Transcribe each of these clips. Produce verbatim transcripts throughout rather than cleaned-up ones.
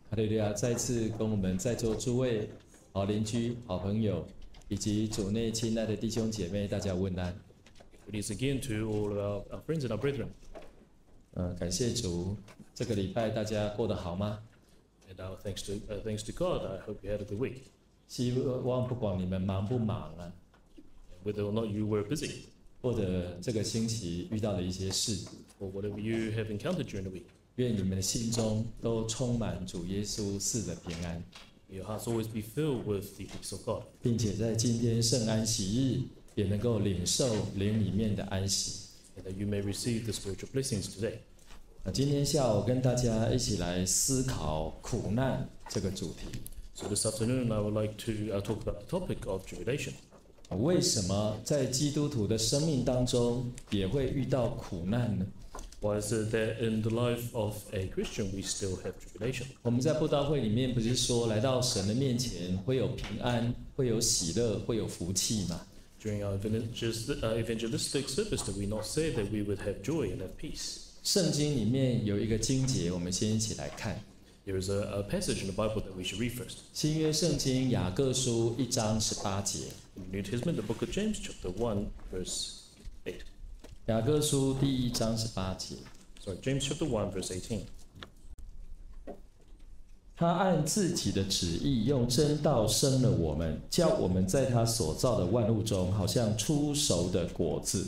哈利路亚！再次跟我们在座诸位好邻居、好朋友，以及主内亲爱的弟兄姐妹，大家问安。 Greetings again to all our, our friends and our brethren. 呃，感谢主，这个礼拜大家过得好吗？ And our thanks to uh, thanks to God, I hope you had a good week. 希望不管你们忙不忙啊， Whether or not you were busy 或者这个星期遇到的一些事， or whatever you have encountered during the week, 愿你们的心中都充满主耶稣赐的平安， your hearts always be filled with the peace of God. 并且在今天圣安息日也能够领受灵里面的安息。 And that you may receive the spiritual blessings today. 那今天下午跟大家一起来思考苦难这个主题。 So this afternoon, I would like to uh, talk about the topic of tribulation. 为什么在基督徒的生命当中也会遇到苦难呢？ Why is it that in the life of a Christian we still have tribulation? 我们在布道会里面不是说来到神的面前会有平安，会有喜乐，会有福气吗？ During our evangelistic, uh, evangelistic service, did we not say that we would have joy and have peace? 圣经里面有一个经节，我们先一起来看。 There is a, a passage in the Bible that we should read first. 新约圣经雅各书一章十八节， In the New Testament, the book of James, chapter one, verse eight. 雅各书第一章十八节， Sorry, James chapter one, verse eighteen. 他按自己的旨意用真道生了我们，叫我们在他所造的万物中，好像初熟的果子。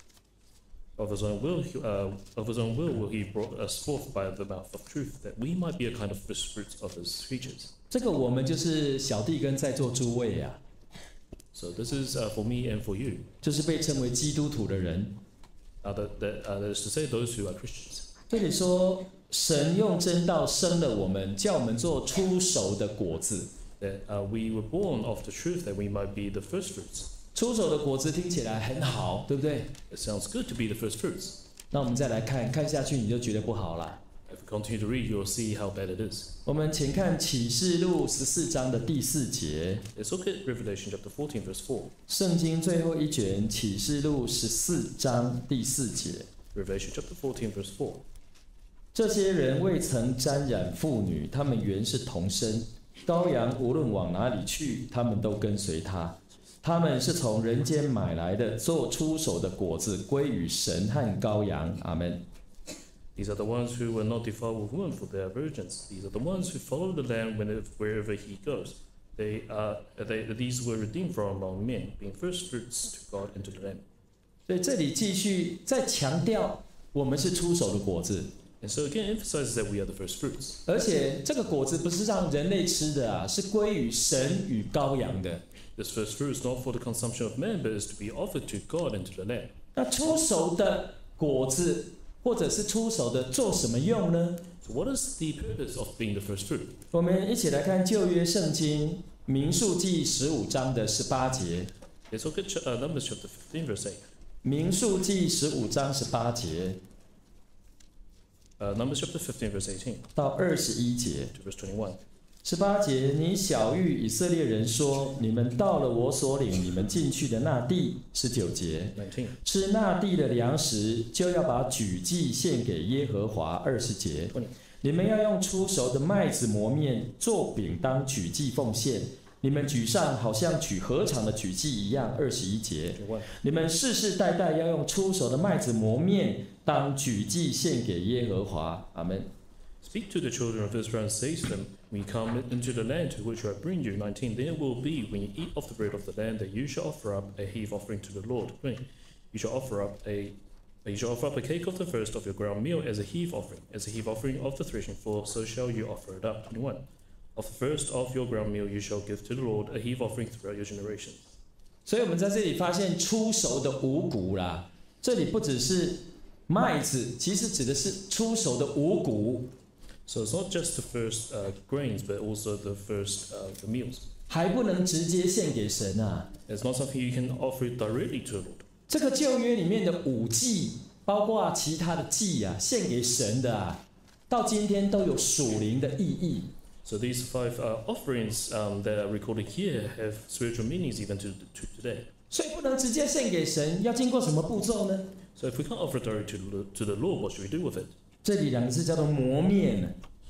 Of his own will, he- uh, of his own will, will he brought us forth by the mouth of truth, that we might be a kind of first fruits of his creatures. 这个我们就是小弟跟在座诸位啊， So this is uh, for me and for you. 就是被称为基督徒的人。 Uh, that, that, uh, that is to say, those who are Christians. 这里说，神用真道生了我们，叫我们做初熟的果子。 That uh, we were born of the truth, that we might be the first fruits. 初熟的果子听起来很好，对不对？ It sounds good to be the first fruits. 那我们再来看，看下去你就觉得不好了。 If we continue to read, you'll see how bad it is. 我们请看启示录十四章的第四节， Let's look at Revelation chapter fourteen, verse four. 圣经最后一卷启示录十四章第四节。 Revelation chapter fourteen, verse four. 这些人未曾沾染妇女，他们原是同生。羔羊无论往哪里去，他们都跟随他。他们是从人间买来的，做出手的果子，归于神和羔羊。阿门。 These are the ones who were not defiled with women, for they are virgins. These are the ones who follow the Lamb whenever, wherever he goes. They are, they, these were redeemed from among men, being first fruits to God and to the Lamb. 所以这里继续再强调，我们是出手的果子， And so again, emphasizes that we are the first fruits. 而且这个果子不是让人类吃的啊，是归于神与羔羊的。 This first fruit is not for the consumption of man, but is to be offered to God and to the Lamb. 那出手的果子，或者是出手的，做什么用呢？ So what is the purpose of being the first fruit? 我们一起来看旧约圣经民数记十五章的十八节。 Let's look at uh, Numbers chapter fifteen, verse eight. 民数记十五章十八节 Uh, Numbers chapter fifteen, verse eighteen 到二十一节。 to verse twenty-one. 十八节，你晓谕以色列人说：你们到了我所领你们进去的那地。十九节， nineteen. 吃那地的粮食，就要把举祭献给耶和华。二十节， twenty. 你们要用出熟的麦子磨面做饼当举祭奉献。你们举上好像举禾场的举祭一样。二十一节， twenty-one. 你们世世代代要用出熟的麦子磨面当举祭献给耶和华。阿门。 Speak to the children of Israel and say to them, when you come into the land to which I bring you. nineteen. Then it will be, when you eat of the bread of the land, that you shall offer up a heave offering to the Lord. twenty. You shall offer up a you shall offer up a cake of the first of your ground meal as a heave offering, as a heave offering of the threshing floor, so shall you offer it up. twenty-one. Of the first of your ground meal you shall give to the Lord a heave offering throughout your generations. 所以我们在这里发现出熟的五谷啦，这里不只是麦子，其实指的是出熟的五谷， So it's not just the first uh, grains, but also the first uh, the meals. 还不能直接献给神啊。 It's not something you can offer it directly to the Lord. 这个旧约里面的五祭，包括其他的祭啊，献给神的啊，到今天都有属灵的意义。 So these five uh, offerings um, that are recorded here have spiritual meanings even to, to today. 所以不能直接献给神，要经过什么步骤呢？ So if we can't offer it directly to the, to the Lord, what should we do with it? 这里两个字叫做磨面。 Here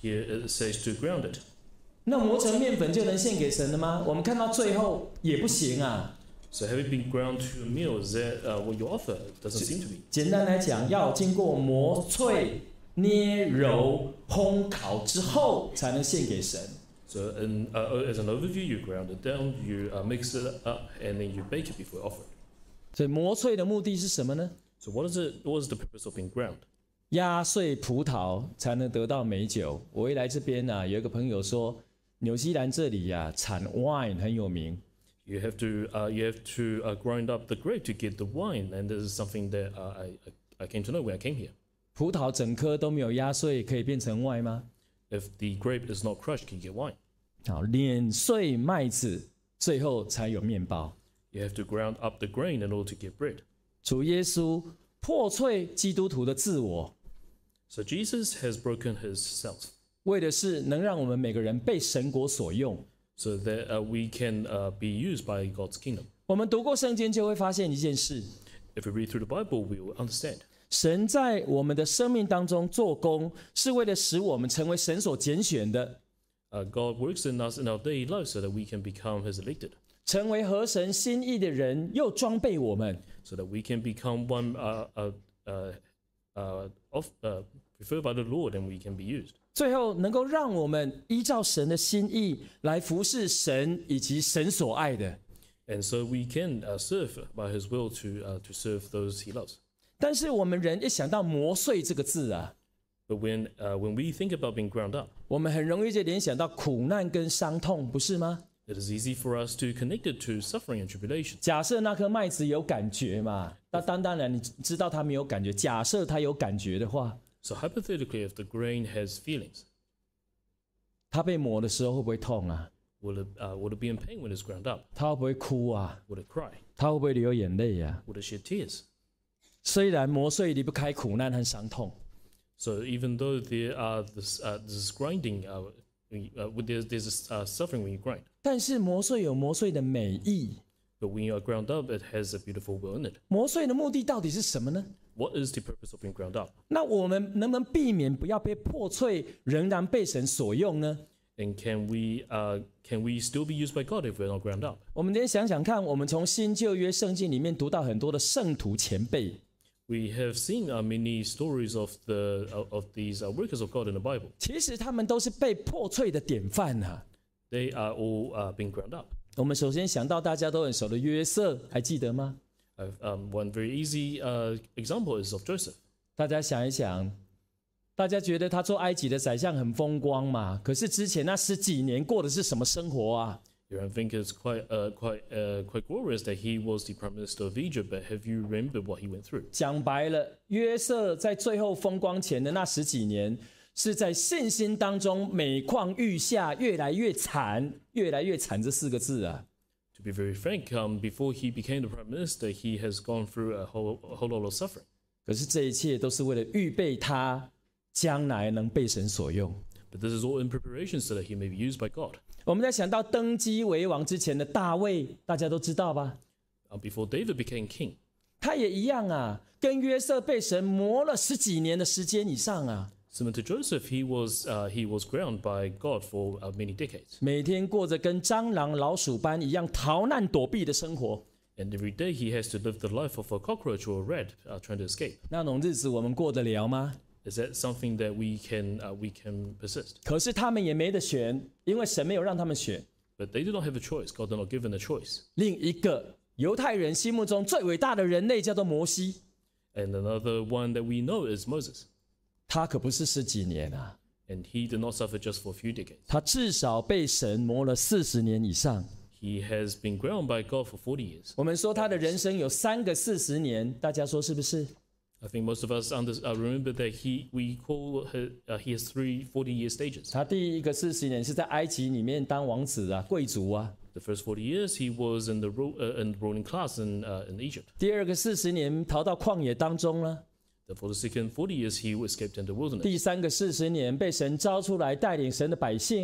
Here it says to ground it. 那磨成面粉就能献给神了吗？我们看到最后也不行啊。 So have it been ground to a meal? Is that uh, what you offer? It doesn't seem to be. 简单来讲，要经过磨脆、捏揉、烘烤之后，才能献给神。 So in, uh, as an overview, you ground it down, you uh, mix it up, and then you bake it before you offer it. 所以磨脆的目的是什么呢？ So what is it? What is the purpose of being ground? 压碎葡萄才能得到美酒。我一来这边啊，有一个朋友说，纽西兰这里呀、啊、产 wine 很有名。 You have to uh, you have to uh, grind up the grape to get the wine, and this is something that uh, I I came to know when I came here. 葡萄整颗都没有压碎，可以变成 wine 吗？ If the grape is not crushed, can you get wine? 好，碾碎麦子，最后才有面包。 You have to ground up the grain in order to get bread. 主耶稣破碎基督徒的自我， So Jesus has broken his self, 为的是能让我们每个人被神国所用。 so that uh, we can uh, be used by God's kingdom. 我们读过圣经就会发现一件事： If we read through the Bible, we will understand. 神在我们的生命当中做工，是为了使我们成为神所拣选的， Uh, God works in us in our daily life so that we can become his elected, 成为合神心意的人，又装备我们。 so that we can become one uh, uh, uh, uh, of, uh, preferred by the Lord, and we can be used. 最后能够让我们依照神的心意来服侍神以及神所爱的。 And so we can uh, serve by his will to, uh, to serve those he loves. 但是我们人一想到磨碎这个字啊， But when, uh, when we think about being ground up, 我们很容易就联想到苦难跟伤痛，不是吗？ it is easy for us to connect it to suffering and tribulation. 假设那颗麦子有感觉嘛，那当当然你知道它没有感觉。假设它有感觉的话， So hypothetically, if the grain has feelings, 它被磨的时候会不会痛啊？ will it, uh, will it be in pain when it's ground up? 它会不会哭啊？ Will it cry? 它会不会流眼泪啊？ Will it shed tears? 虽然磨碎离不开苦难和伤痛， So even though there are this, uh, this grinding, uh, when you- uh, when there's, there's this, uh, suffering when you grind, 但是磨碎有磨碎的美意。 but when you are ground up, it has a beautiful will in it. 磨碎的目的到底是什么呢？ What is the purpose of being ground up? 那我们能不能避免不要被破碎，仍然被神所用呢？ And can we, uh, can we still be used by God if we're not ground up? 我们今天想想看，我们从新旧约圣经里面读到很多的圣徒前辈， We have seen uh, many stories of the uh, of these uh, workers of God in the Bible. 其实他们都是被破碎的典范啊。 They are all uh, being ground up. 我们首先想到大家都很熟的约瑟，还记得吗？ Uh, um, one very easy uh, example is of Joseph. 大家想一想，大家觉得他做埃及的宰相很风光嘛？可是之前那十几年过的是什么生活啊？ You don't think it's quite uh, quite uh, quite glorious that he was the prime minister of Egypt, but have you remembered what he went through? 讲白了，约瑟在最后风光前的那十几年，是在信心当中每况愈下，越来越惨，越来越惨这四个字啊。 To be very frank, um, before he became the prime minister, he has gone through a whole a whole lot of suffering. 可是这一切都是为了预备他将来能被神所用。 But this is all in preparation so that he may be used by God. 我们在想到登基为王之前的大卫，大家都知道吧？ Uh, before David became king, 他也一样啊，跟约瑟被神磨了十几年的时间以上啊， similar to Joseph, he was uh, he was ground by God for uh, many decades, 每天过着跟蟑螂、老鼠般一样逃难躲避的生活。 and every day he has to live the life of a cockroach or a rat uh, trying to escape. 那种日子我们过得了吗？ Is that something that we can uh, we can persist? 可是他们也没得选，因为神没有让他们选。 But they did not have a choice. God did not give them a choice. 另一个犹太人心目中最伟大的人类叫做摩西， And another one that we know is Moses. 他可不是十几年啊， And he did not suffer just for a few decades. 他至少被神磨了四十年以上。 He has been ground by God for forty years. 我们说他的人生有三个四十年，大家说是不是？ I think most of us under, uh, remember that he we call her, uh, he has three forty-year stages. 他第一个四十年是在埃及里面当王子啊，贵族啊。 The first forty years he was in the ro- uh, in the ruling class in uh, in Egypt. 第二个四十年逃到旷野当中了。 Then for the second forty years he escaped into the wilderness. 第三个四十年被神招出来带领神的百姓啊。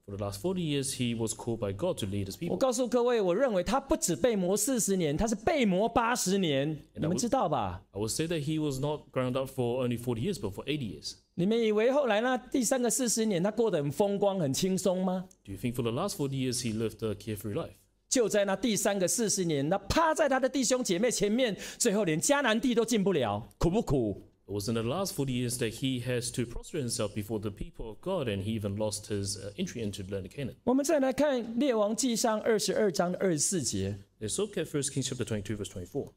For the last forty years, he was called by God to lead his 我 people. 告诉各位，我认为他不止被磨四十年，他是被磨八十年，你们知道吧？ I would say that he was not ground up for only forty years, but for eighty years. 你们以为后来那第三个四十年他过得很风光、很轻松吗？ Do you think for the last forty years he lived a carefree life? 就在那第三个四十年，他趴在他的弟兄姐妹前面，最后连迦南地都进不了，苦不苦？ It was in the last forty years that he has to prostrate himself before the people of God, and he even lost his uh, entry into the land of Canaan. 我们再来看列王纪上二十二章二十四节。 Let's look at First Kings chapter twenty-two, verse twenty-four.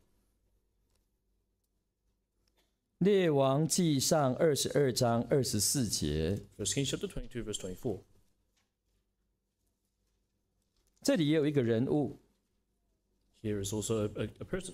列王纪上二十二章二十四节， First Kings chapter twenty-two, verse twenty-four. 这里也有一个人物， Here is also a, a, a person.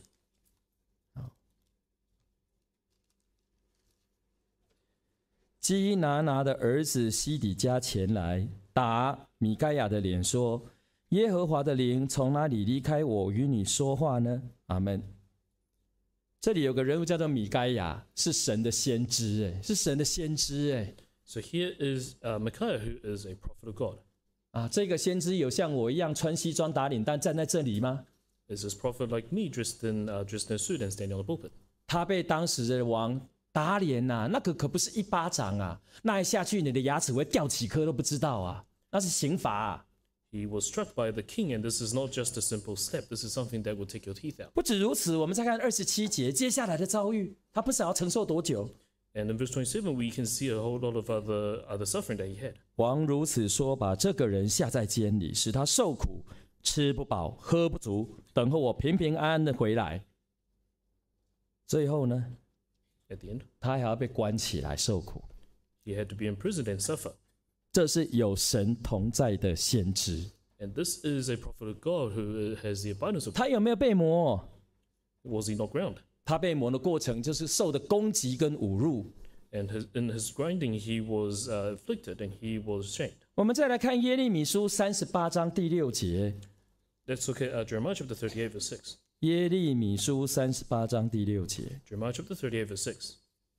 基拿拿的儿子西底家前来打米该亚的脸，说：“耶和华的灵从哪里离开我与你说话呢？”阿门。这里有个人物叫做米该亚，是神的先知，哎，是神的先知，哎。 So here is uh, Micaiah, who is a prophet of God. 啊，这个先知有像我一样穿西装打领带站在这里吗？ Is this prophet like me, dressed in uh, dressed in a suit and standing on the pulpit? 他被当时的王打脸呐、啊，那个可不是一巴掌啊，那一下去你的牙齿会掉几颗都不知道啊，那是刑罚啊。 He was struck by the king, and this is not just a simple step. This is something that will take your teeth out. 不止如此，我们再看二十七节，接下来的遭遇，他不知道要承受多久。 And in verse twenty-seven, we can see a whole lot of other other suffering that he had. 王如此说，把这个人下在监里，使他受苦，吃不饱，喝不足，等候我平平安安的回来。最后呢， At the end, 他还要被关起来受苦。 he had to be imprisoned and suffer. 这是有神同在的先知。 And this is a prophet of God who has the abundance of. 他有没有被磨？ Was he not ground? 他被磨的过程就是受的攻击跟侮辱。 And his, in his grinding, he was uh, afflicted and he was shamed. 我们再来看耶利米书三十八章第六节。 Let's look at uh, Jeremiah chapter thirty-eight, verse six. 耶利米书三十八章第六节。 Jeremiah chapter thirty-eight, verse six.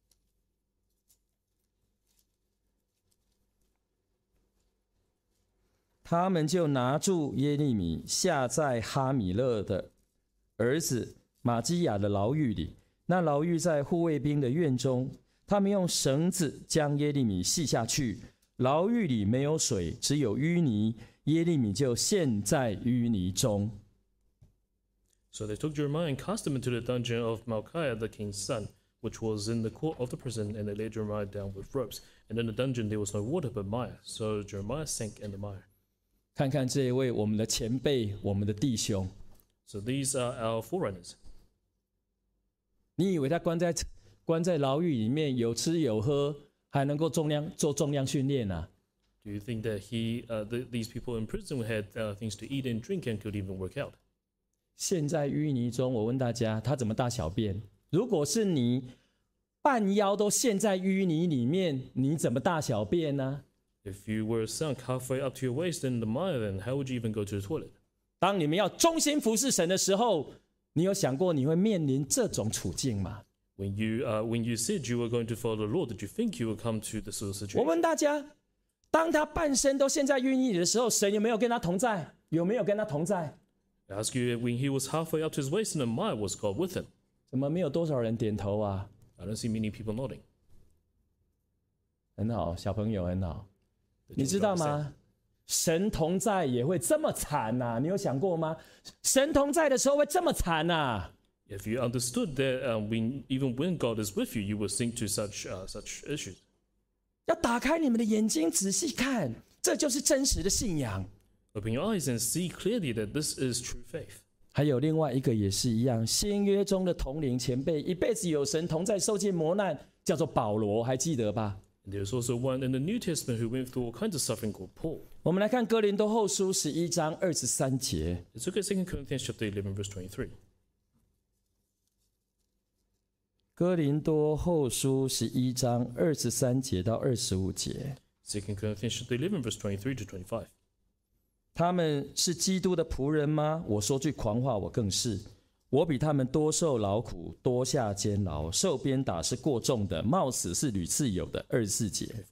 他们就拿住耶利米，下在哈米勒的儿子马基亚的牢狱里。那牢狱在护卫兵的院中。他们用绳子将耶利米系下去。牢狱里没有水，只有淤泥。耶利米就陷在淤泥中。 So they took Jeremiah and cast him into the dungeon of Malchiah, the king's son, which was in the court of the prison, and they laid Jeremiah down with ropes. And in the dungeon there was no water but mire. So Jeremiah sank in the mire. 看看这一位我们的前辈，我们的弟兄。 So these are our forerunners. 你以为他关在关在牢狱里面有吃有喝，还能够重量做重量训练啊？ Do you think that he, uh, the, these people in prison had uh, things to eat and drink and could even work out? 陷在淤泥中，我问大家，他怎么大小便？如果是你半腰都陷在淤泥里面，你怎么大小便呢？ If you were sunk halfway up to your waist in the mire, then how would you even go to the toilet? 当你们要忠心服侍神的时候，你有想过你会面临这种处境吗？ When you, uh, when you said you were going to follow the Lord, did you think you would come to this sort of 我 situation? 问大家，当他半身都陷在淤泥里的时候，神有没有跟他同在？有没有跟他同在？ I ask you, when he was halfway up to his waist in the mire, was God with him? 怎么没有多少人点头啊？ I don't see many people nodding. 很好，小朋友很好。 They 你 didn't 知道 understand. 吗？神同在也会这么惨呐、啊？你有想过吗？神同在的时候会这么惨呐、啊？ If you understood that, um, when, even when God is with you, you will sink to such uh, such issues. 要打开你们的眼睛，仔细看，这就是真实的信仰。 Open your eyes and see clearly that this is true faith. 还有另外一个也是一样，新约中的同龄前辈，一辈子有神同在，受尽磨难，叫做保罗，还记得吧？ And there's also one in the New Testament who went through all kinds of suffering called Paul. 我们来看哥林多后书十一章二十三节。 Let's look at Second Corinthians chapter eleven, verse twenty-three. 哥林多后书十一章二十三节到二十五节。 Second Corinthians chapter eleven, verse twenty-three to twenty-five. 他们是基督的仆人吗？我说句狂话，我更是。我比他们多受劳苦，多下监牢，受鞭打是过重的，冒死是屡次有的。二十四节，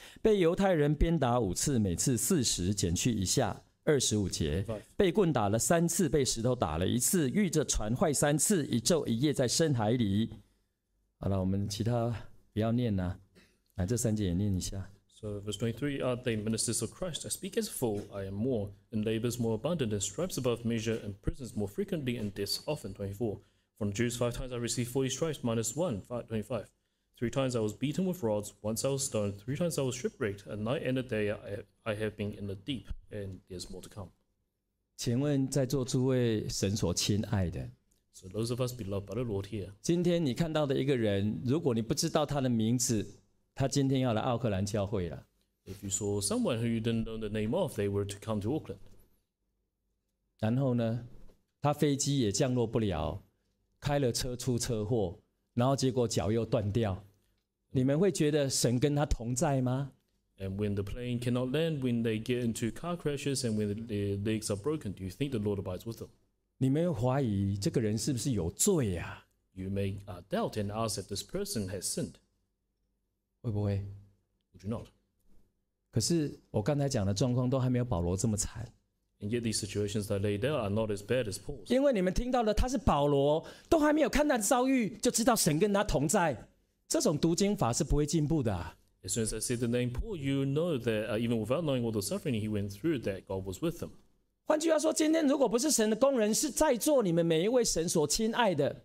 被犹太人鞭打五次，每次四十，减去一下。二十五节，被棍打了三次，被石头打了一次，遇着船坏三次，一昼一夜在深海里。好了，我们其他不要念啦、啊，来这三节也念一下。 So verse twenty-three, are they ministers of Christ? I speak as a fool, I am more, and labours more abundant, and stripes above measure, and prisons more frequently, and deaths often. twenty-four, from the Jews five times I received forty stripes, minus one. twenty-five, three times I was beaten with rods, once I was stoned, three times I was shipwrecked, a night and a day I, I have been in the deep, and there's more to come. 请问在座诸位神所亲爱的， So those of us beloved by the Lord here, 今天你看到的一个人，如果你不知道他的名字，他今天要来奥克兰教会了。 if you saw someone who you didn't know the name of, they were to come to Auckland. 然后呢，他飞机也降落不了，开了车出车祸，然后结果脚又断掉。你们会觉得神跟他同在吗？ And when the plane cannot land, when they get into car crashes, and when their legs are broken, do you think the Lord abides with them? 你们会怀疑这个人是不是有罪呀、啊？ You may uh, doubt and ask if this person has sinned. 会不会？ Would you not? 可是我刚才讲的状况都还没有保罗这么惨， And yet these situations that I laid out are not as bad as Paul's. 因为你们听到的他是保罗，都还没有看他的遭遇，就知道神跟他同在。这种读经法是不会进步的、啊。 As soon as I said the name Paul, you know that uh, even without knowing all the suffering he went through, that God was with him. 换句话说，今天如果不是神的工人，是在座你们每一位神所亲爱的，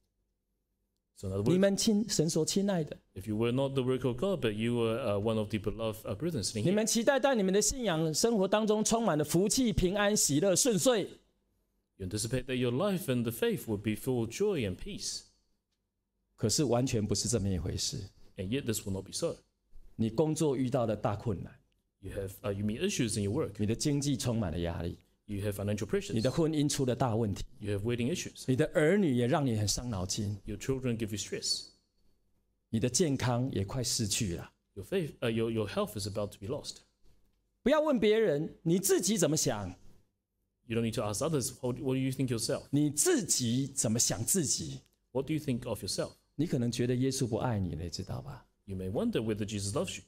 So in other 你 words, 们亲神所亲爱的， if you were not the work of God, but you were uh, one of the beloved uh, brethren sitting 你 here, 们期待在你们的信仰生活当中充满了福气、平安、喜乐、顺遂。 you anticipate that your life and the faith would be full of joy and peace. 可是完全不是这么一回事。 And yet this will not be so. 你工作遇到了大困难， You have uh, you meet issues in your work. 你的经济充满了压力， You have financial 你 pressures. 的婚姻出了大问题， You have wedding issues. 你的儿女也让你很伤脑筋， Your children give you stress. 你的健康也快失去了。 Your faith, uh, your your health is about to be lost. 不要问别人，你自己怎么想？ You don't need to ask others. What, what do you think yourself? 你自己怎么想自己？ What do you think of yourself? 你可能觉得耶稣不爱你了，你知道吧？ You may wonder whether Jesus loves you.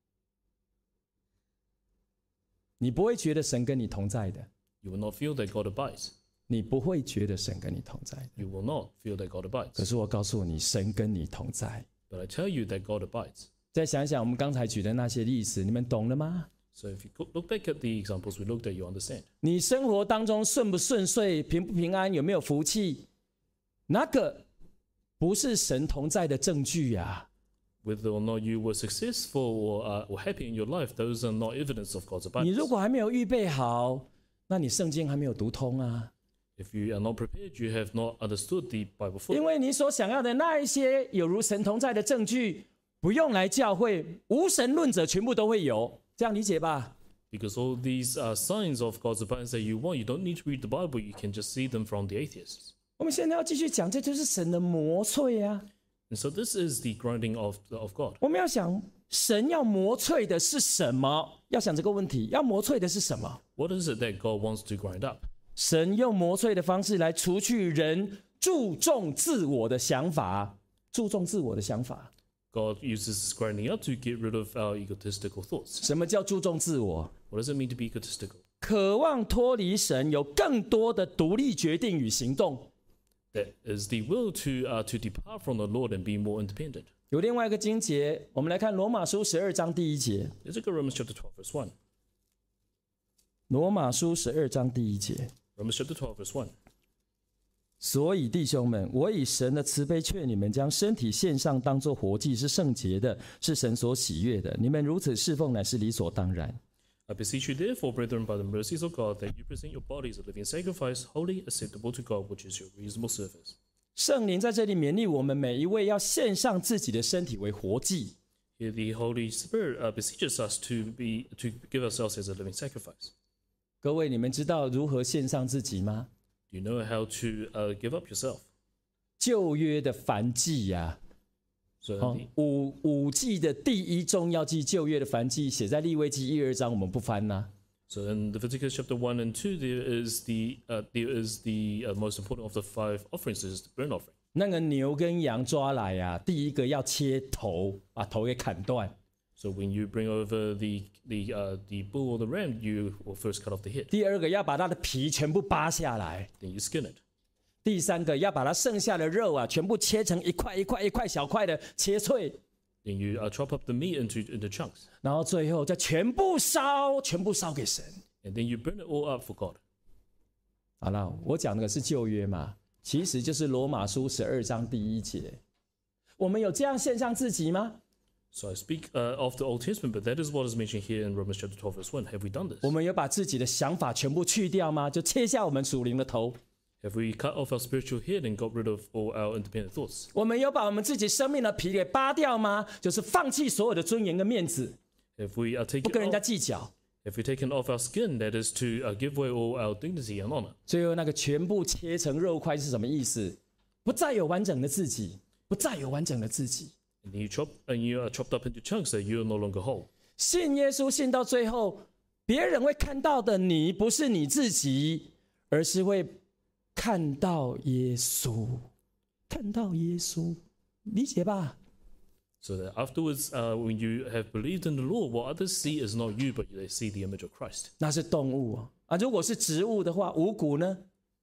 你不会觉得神跟你同在的， You will not feel that God abides. 你不会觉得神跟你同在的。 You will not feel that God 可 abides. 是我告诉你，神跟你同在。 But I tell you that God abides. 再想一想我们刚才举的那些例子，你们懂了吗？ So if you go- look back at the examples we looked at, you understand. 你生活当中顺不顺遂，平不平安，有没有福气？那个不是神同在的证据呀、啊。 Whether or not you were successful or, uh, or happy in your life, those are not evidence of God's 你 abidance. 如果还没有预备好，那你圣经还没有读通啊。 If you are not prepared, you have not understood the Bible 因 fully. 为你所想要的那一些有如神同在的证据，不用来教会，无神论者全部都会有，这样理解吧？ Because all these are signs of God's abidance that you want. You don't need to read the Bible. You can just see them from the atheists. 我们现在要继续讲，这就是神的磨淬啊！ And so this is the grinding of, of God. 我们要想，神要磨淬的是什么？要想这个问题，要磨淬的是什么？ What is it that God wants to grind up? 神用磨淬的方式来除去人注重自我的想法，注重自我的想法。 God uses this grinding up to get rid of our egotistical thoughts. 什么叫注重自我？ What does it mean to be egotistical? 渴望脱离神，有更多的独立决定与行动。 That is the will to uh, to depart from the Lord and be more independent. 有另外一个经节，我们来看罗马书十二章第一节。 Let's look at Romans chapter twelve, verse one. 罗马书十二章第一节。 Romans chapter twelve, verse one. 所以弟兄们，我以神的慈悲劝你们，将身体献上，当作活祭，是圣洁的，是神所喜悦的。你们如此侍奉，乃是理所当然。 I beseech you, therefore, brethren, by the mercies of God, that you present your bodies a living sacrifice, holy, acceptable to God, which is your reasonable service. 圣灵在这里勉励我们每一位，要献上自己的身体为活祭。 Here, the Holy Spirit uh, beseeches us to be to give ourselves as a living sacrifice. 各位，你们知道如何献上自己吗？ Do you know how to uh, give up yourself? 旧约的燔祭呀、 So, 啊， the, 五五祭的第一重要祭，旧约的燔祭，写在利未记一二章，我们不翻呐、 so in Leviticus chapter one and two, there is the uh, there is the uh, most important of the five offerings, is the burnt offering. 那个牛跟羊抓来呀、啊，第一个要切头，把头给砍断。 So when you bring over the the uh, the bull or the ram, you will first cut off the head. 第二个要把它的皮全部扒下来。 Then you skin it. 第三个要把它剩下的肉啊，全部切成一块一块一块小块的切碎。 Then you uh, chop up the meat into into chunks. 然后最后再全部烧，全部烧给神。 And then you burn it all up for God. 好了，我讲的是旧约嘛，其实就是罗马书十二章第一节。我们有这样献上自己吗？ So I speak uh, of the Old Testament, but that is what is mentioned here in Romans chapter twelve, verse one. Have we done this? 我们有把自己的想法全部去掉吗？就切下我们属灵的头。 Have we cut off our spiritual head and got rid of all our independent thoughts? 我们有把我们自己生命的皮给扒掉吗？就是放弃所有的尊严跟面子， Have we uh, 不 taken 跟人家 off, 计较。 have we taken off our skin, that is to uh, give away all our dignity and honor? 最后那个全部切成肉块是什么意思？不再有完整的自己，不再有完整的自己。 And then you chop and you are chopped up into chunks that you are no longer whole. 信耶稣信到最后，别人会看到的你不是你自己，而是会看到耶稣，看到耶稣，理解吧？ So that afterwards, uh, when you have believed in the Lord, what others see is not you, but they see the image of Christ. 那是动物啊，啊如果是植物的话，五谷呢？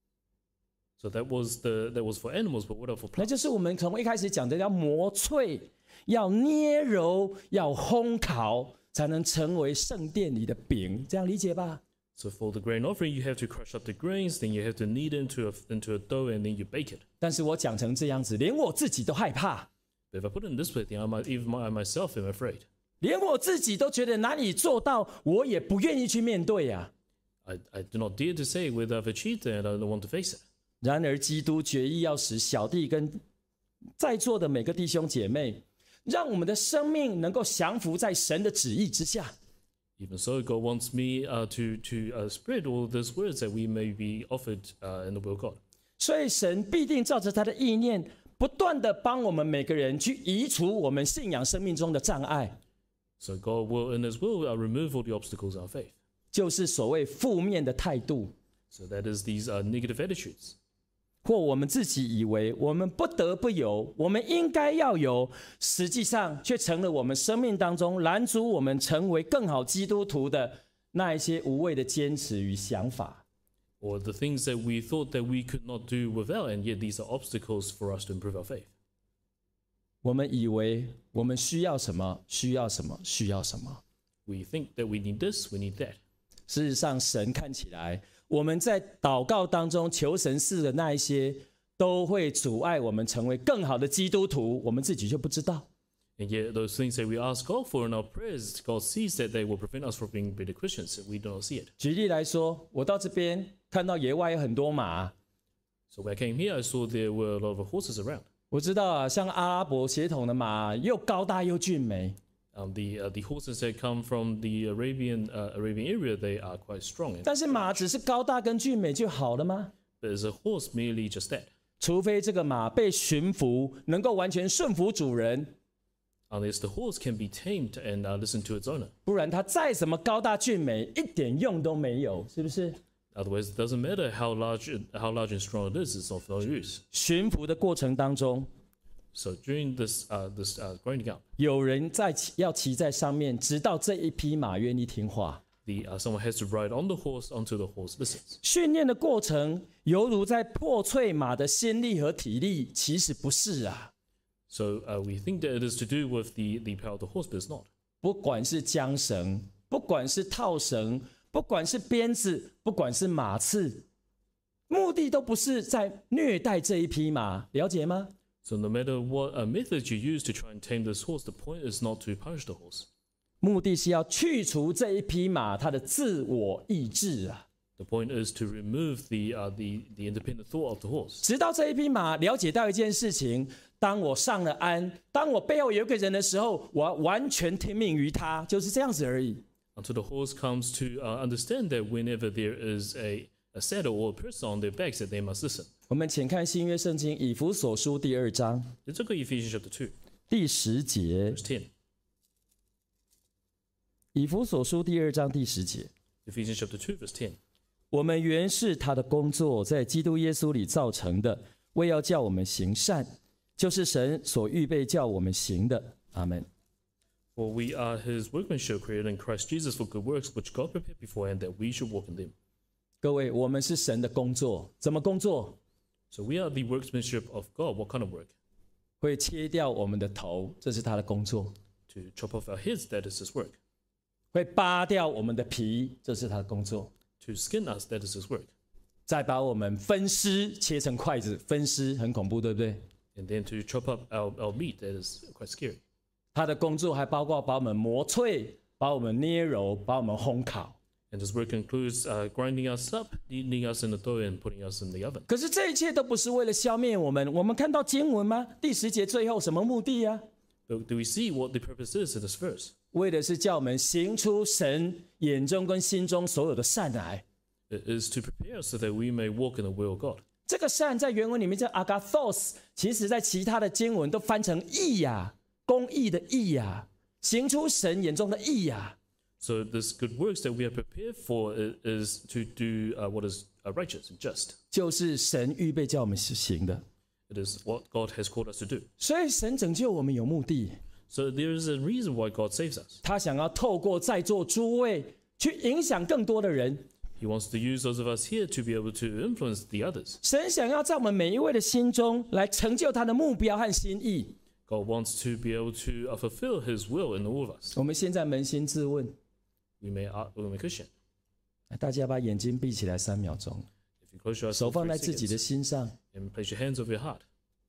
So that was the that was for animals, but what about for 那 plants? 就是我们从一开始讲的，要磨脆，要捏揉，要烘烤，才能成为圣殿里的饼，这样理解吧？ So for the grain offering, you have to crush up the grains, then you have to knead it into a into a dough, and then you bake it. 但是我讲成这样子，连我自己都害怕， But if I put it in this way, then I might, even I myself am afraid. 连我自己都觉得难以做到，我也不愿意去面对呀、啊。 I, I do not dare to say whether I've achieved it, and I don't want to face it. 然而，基督决意要使小弟跟在座的每个弟兄姐妹，让我们的生命能够降服在神的旨意之下。 Even so, God wants me uh, to to uh, spread all those words that we may be offered uh, in the will of God. 所以，神必定照着他的意念，不断的帮我们每个人去移除我们信仰生命中的障碍， So God will, in His will, uh, remove all the obstacles in our faith. 就是所谓负面的态度， So that is these uh, negative attitudes. 或我们自己以为我们不得不有，我们应该要有，实际上却成了我们生命当中拦阻我们成为更好基督徒的那一些无谓的坚持与想法。 Or the things that we thought that we could not do without, and yet these are obstacles for us to improve our faith. 我们以为我们需要什么，需要什么，需要什么。 We think that we need this, we need that. 事实上，神看起来，我们在祷告当中求神事的那一些，都会阻碍我们成为更好的基督徒，我们自己就不知道。 And yet those things that we ask God for in our prayers, God sees that they will prevent us from being better Christians, and we do not see it. 举例来说，我到这边看到野外有很多马， So when I came here, I saw there were a lot of horses around. 我知道啊，像阿拉伯血统的马，又高大又俊美。 Um, the uh, the horses that come from the Arabian uh, Arabian area, they are quite strong. 但是马只是高大跟俊美就好了吗？ But is a horse merely just that? 除非这个马被驯服，能够完全顺服主人， Unless the horse can be tamed and uh, listen to its owner. 不然它再怎么高大俊美，一点用都没有，是不是？ Otherwise, it doesn't matter how large how large and strong it is; it's of no use. 驯服的过程当中， So during this uh, this uh, grinding up, 有人在骑要骑在上面，直到这一匹马愿意听话。 the uh, someone has to ride on the horse until the horse listens. 训练的过程犹如在破碎马的心力和体力，其实不是啊。 So uh, we think that it is to do with the the power of the horse, but it's not. 不管是缰绳，不管是套绳，不管是鞭子，不管是马刺，目的都不是在虐待这一匹马，了解吗？ So no matter what uh, method you use to try and tame this horse, the point is not to punish the horse. 目的是要去除这一匹马它的自我意志啊， The point is to remove the uh, the the independent thought of the horse. 直到这一匹马了解到一件事情：当我上了鞍，当我背后有一个人的时候，我要完全听命于他，就是这样子而已。 Until the horse comes to uh, understand that whenever there is a a saddle or a person on their backs, that they must listen. 我们请看新约圣经以弗所书第二章 Let's look at Ephesians chapter two, 第十节。 verse ten. 以弗所书第二章第十节， Ephesians chapter two, verse ten. 我们原是他的工作，在基督耶稣里造成的，为要叫我们行善，就是神所预备叫我们行的。阿们。 For we are his workmanship created in Christ Jesus for good works, which God prepared beforehand that we should walk in them. 各位，我们是神的工作，怎么工作？ So we are the workmanship of God. What kind of work? 会切掉我们的头，这是他的工作； To chop off our heads, that is his work. 会扒掉我们的皮，这是他的工作； To skin us, that is his work. 再把我们分尸，切成筷子，分尸很恐怖，对不对？ And then to chop up our, our meat, that is quite scary. 他的工作还包括把我们磨脆，把我们捏揉，把我们烘烤。 And his work includes uh, grinding us up, kneading us in the dough, and putting us in the oven. 可是这一切都不是为了消灭我们。我们看到经文吗？第十节最后什么目的啊？ But do we see what the purpose is in this verse? 为的是叫我们行出神眼中跟心中所有的善来。 It is to prepare us so that we may walk in the will of God. 这个善在原文里面叫 agathos， 其实在其他的经文都翻成义呀、公义的义呀、行出神眼中的义呀、 So this good works that we are prepared for is to do uh, what is uh, righteous and just. 就是神预备叫我们实行的。 It is what God has called us to do. 所以神拯救我们有目的， So there is a reason why God saves us. 他想要透过在座诸位去影响更多的人。 He wants to use those of us here to be able to influence the others. 神想要在我们每一位的心中来成就他的目标和心意。 God wants to be able to uh, fulfill his will in all of us. 我们现在扪心自问， We may, uh, we may question. 大家把眼睛闭起来三秒钟， If you close your eyes 手 for 放 three 在自己的 seconds 心上。 and place your hands over your heart.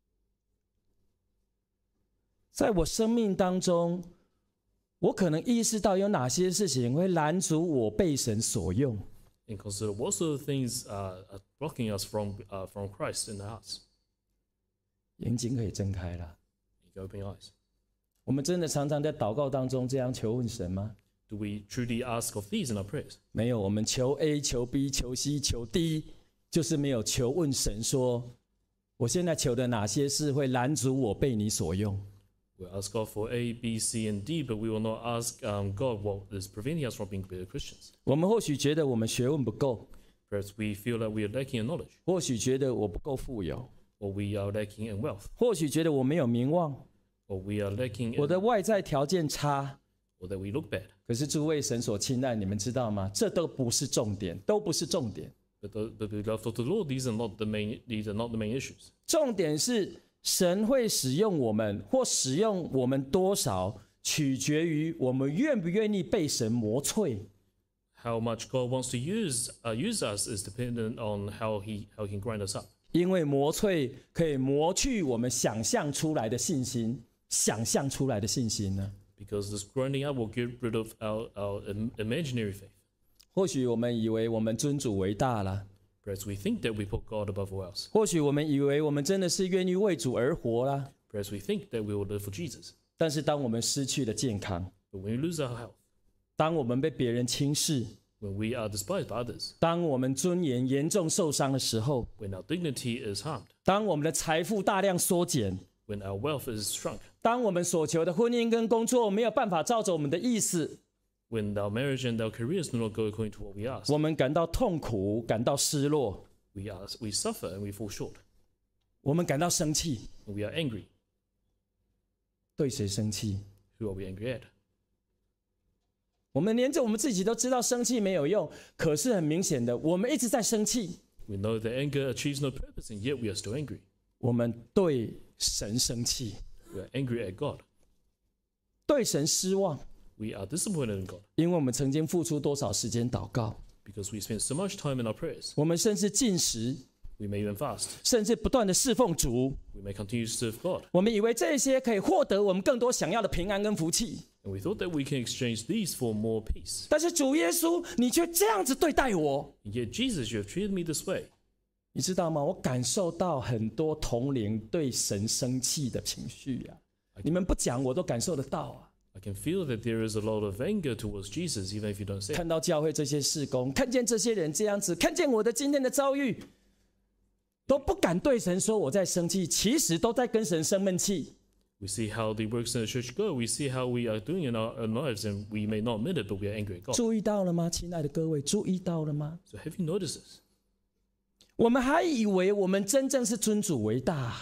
在我生命当中，我可能意识到有哪些事情会拦阻我被神所用。 And consider what sort of things uh, are blocking us from, uh, from Christ in the hearts. 眼睛可以睁开了。 You can open your eyes. 我们真的常常在祷告当中这样求问神吗？ Do we truly ask of these in our prayers? 没有，我们求 A、求 B、求 C、求 D， 就是没有求问神说，我现在求的哪些事会拦阻我被你所用？ We'll ask God for A, B, C, and D, but we will not ask um, God what is preventing us from being better Christians. 我们或许觉得我们学问不够， Perhaps we feel that we are lacking in knowledge, 或许觉得我不够富有， or we are lacking in wealth, 或许觉得我没有名望， or we are lacking 我 in, 的外在条件差。 or that we look bad. 可是诸位神所亲爱，你们知道吗？这都不是重点，都不是重点。 But the, but the beloved of the Lord, these are not the main. These are not the main issues. 重点是神会使用我们，或使用我们多少，取决于我们愿不愿意被神磨脆。 How much God wants to use uh, use us is dependent on how he how he can grind us up. 因为磨脆可以磨去我们想象出来的信心，想象出来的信心呢？ Because this grinding up will get rid of our, our im- imaginary faith. 或许我们以为我们尊主为大了， Perhaps we think that we put God above all else. 或许我们以为我们真的是愿意为主而活啦。 Perhaps we think that we will live for Jesus. 但是当我们失去了健康， But when we lose our health, 当我们被别人轻视， when we are despised by others, 当我们尊严严重受伤的时候， when our dignity is harmed, 当我们的财富大量缩减， when our wealth is shrunk, 当我们所求的婚姻跟工作没有办法照着我们的意思， when our marriage and our careers do not go according to what we ask, 我们感到痛苦，感到失落， we, are, we suffer and we fall short, 我们感到生气。 and we are angry. 对谁生气？ Who are we angry at? 我们连着我们自己都知道生气没有用，可是很明显的，我们一直在生气。 We know that anger achieves no purpose, and yet we are still angry. 我们对神生气， We are angry at God. 对神失望， We are disappointed in God 因为我们曾经付出多少时间祷告， because we spend so much time in our prayers. 我们甚至进食， We may even fast. 甚至不断的侍奉主。 We may continue to serve God. 我们以为这些可以获得我们更多想要的平安跟福气， And we thought that we can exchange these for more peace. 但是主耶稣，你却这样子对待我， And yet, Jesus, you have treated me this way. 你知道吗？我感受到很多同龄对神生气的情绪啊！你们不讲，我都感受得到啊！ I can feel that there is a lot of anger towards Jesus, even if you don't say it. 看到教会这些事工，看见这些人这样子，看见我的今天的遭遇，都不敢对神说我在生气，其实都在跟神生闷气。 We see how the works in the church go. We see how we are doing in our own lives, and we may not admit it, but we are angry at God. 注意到了吗，亲爱的各位？注意到了吗？ So have you noticed this? 我们还以为我们真正是尊主为大，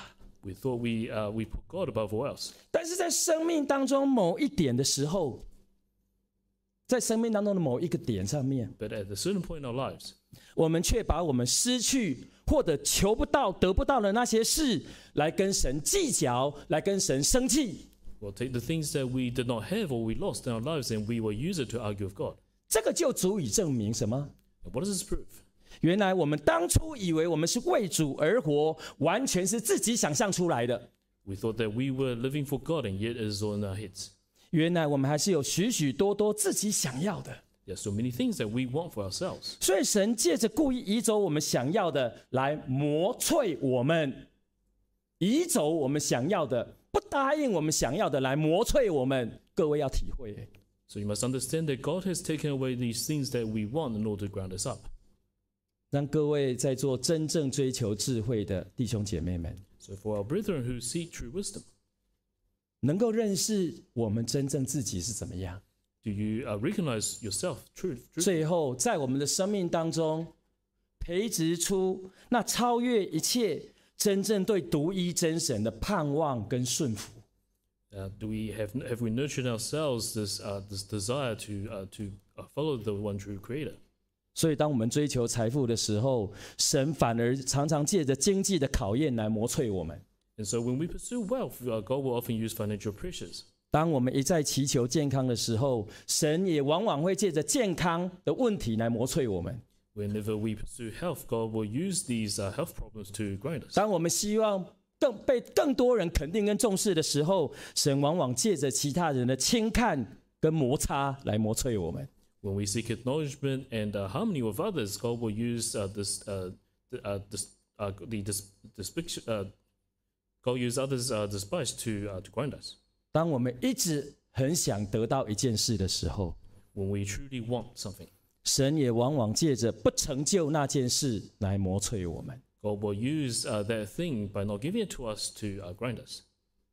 We thought we uh, we put God above all else. 但是在生命当中某一点的时候，在生命当中的某一个点上面， But at a certain point in our lives, 我们却把我们失去或者求不到、得不到的那些事，来跟神计较，来跟神生气。 we'll take the things that we did not have or we lost in our lives and we will use it to argue with God. 这个就足以证明什么？ And what does this prove? 原来我们当初以为我们是为主而活，完全是自己想象出来的。 We thought that we were living for God and yet it is all in our heads. 原来我们还是有许许多多自己想要的。 There are so many things that we want for ourselves. 所以神借着故意移走我们想要的，来磨脆我们；移走我们想要的，不答应我们想要的，来磨脆我们。各位要体会。 So you must understand that God has taken away these things that we want in order to ground us up. 让各位在做真正追求智慧的弟兄姐妹们， So for our brethren who seek true wisdom, 能够认识我们真正自己是怎么样。 do you uh, recognize yourself true? true? 最后，在我们的生命当中，培植出那超越一切、真正对独一真神的盼望跟顺服。 Uh, do we have have we nurtured ourselves this uh, this desire to uh, to uh, follow the one true Creator? 所以，当我们追求财富的时候，神反而常常借着经济的考验来磨脆我们。 And so when we pursue wealth, uh, God will often use financial pressures. 当我们一再祈求健康的时候，神也往往会借着健康的问题来磨脆我们。 Whenever we pursue health, God will use these uh, health problems to grind us. 当我们希望更被更多人肯定跟重视的时候，神往往借着其他人的轻看跟摩擦来磨脆我们。 When we seek acknowledgement and uh, harmony with others, God will use uh, this uh, the, uh, this, uh, the dis, despic- uh, God use others uh, despise to uh, to grind us. 当我们一直很想得到一件事的时候， When we truly want something, 神也往往借着不成就那件事来磨脆我们。 God will use uh, that thing by not giving it to us to uh, grind us.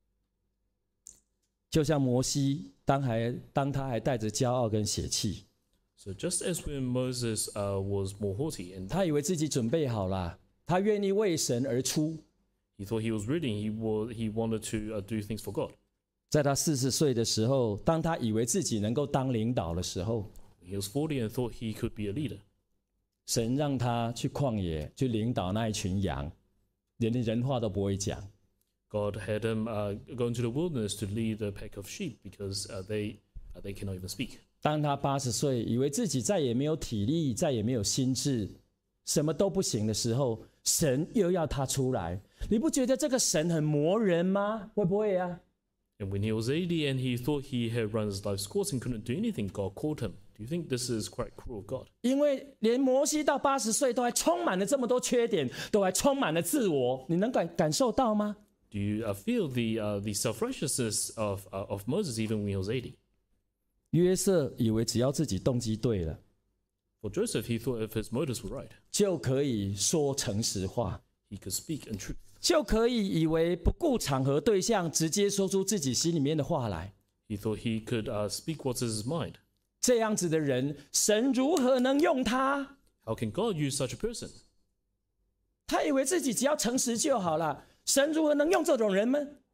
就像摩西，当还当他还带着骄傲跟血气， So just as when Moses uh, was more haughty and 他以为自己准备好了，他愿意为神而出。 he thought he was ready, he was he wanted to uh, do things for God. 在他四十岁的时候，当他以为自己能够当领导的时候， He was forty and thought he could be a leader. 神让他去旷野去领导那一群羊，连人话都不会讲。 God had him uh, go into the wilderness to lead a pack of sheep because uh, they uh, they cannot even speak. 当他八十岁，以为自己再也没有体力，再也没有心智，什么都不行的时候，神又要他出来。你不觉得这个神很磨人吗？会不会啊？ And when he was eighty and he thought he had run his life's course and couldn't do anything, God called him. Do you think this is quite cruel of God? 因为连摩西到八十岁都还充满了这么多缺点，都还充满了自我，你能感感受到吗？ Do you uh, feel the uh, the self-righteousness of uh, of Moses even when he was eighty? 约瑟以为只要自己动机对了， For Joseph, he thought if his motives were right, 就可以说诚实话， he could speak in truth. 就可以以为不顾场合对象，直接说出自己心里面的话来。 He thought he could uh, speak what's in his mind. 这样子的人，神如何能用他？ How can God use such a person? 他以为自己只要诚实就好了，神如何能用这种人呢？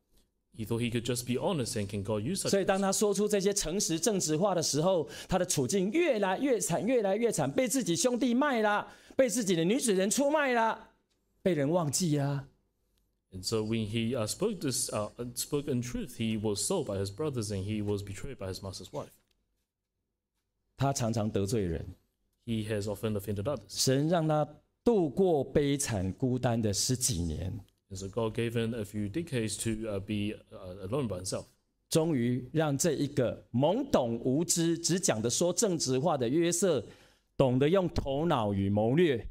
He thought he could just be honest, and can God use such 所 a 以，当他说出这些诚实正直话的时候，他的处境越来越惨，越来越惨，被自己兄弟卖了，被自己的女主人出卖了，被人忘记了。 And so when he uh, spoke this, uh, spoke in truth, he was sold by his brothers and he was betrayed by his master's wife. 他常常得罪人， He has often offended others. 神让他度过悲惨孤单的十几年， And so God gave him a few decades to uh, be uh, alone by himself. 终于让这一个懵懂无知、只讲得说正直话的约瑟，懂得用头脑与谋略。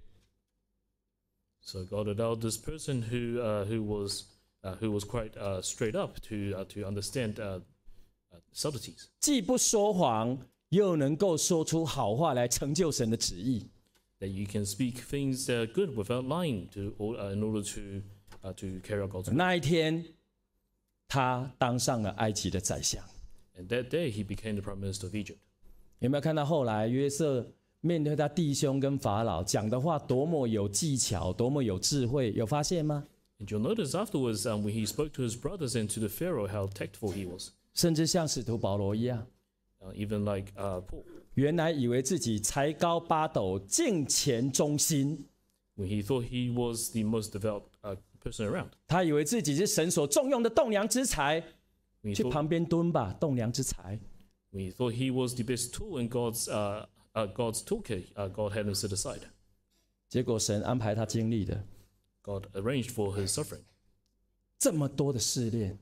So God allowed this person who uh, who was uh, who was quite uh, straight up to uh, to understand uh, uh, subtleties. 既不说谎，又能够说出好话来成就神的旨意。 That you can speak things that are good without lying to or, uh, in order to uh, to carry out God's will. 那一天，他当上了埃及的宰相。 And that day he became the prime minister of Egypt. 有没有看到后来约瑟面对他弟兄跟法老讲的话多么有技巧，多么有智慧？有发现吗？ And you'll notice afterwards um, when he spoke to his brothers and to the Pharaoh how tactful he was. 甚至像使徒保罗一样， Uh, even like uh, Paul, 原来以为自己才高八斗，敬虔忠心， when he thought he was the most devout uh, person around. 他以为自己是神所重用的栋梁之才， When he 去 thought, 旁边蹲吧，栋梁之才。 when he, thought he was the best tool in God's, uh, uh, God's toolkit, uh, God had him set aside. 结果神安排他经历的 God arranged for his suffering, 这么多的试炼，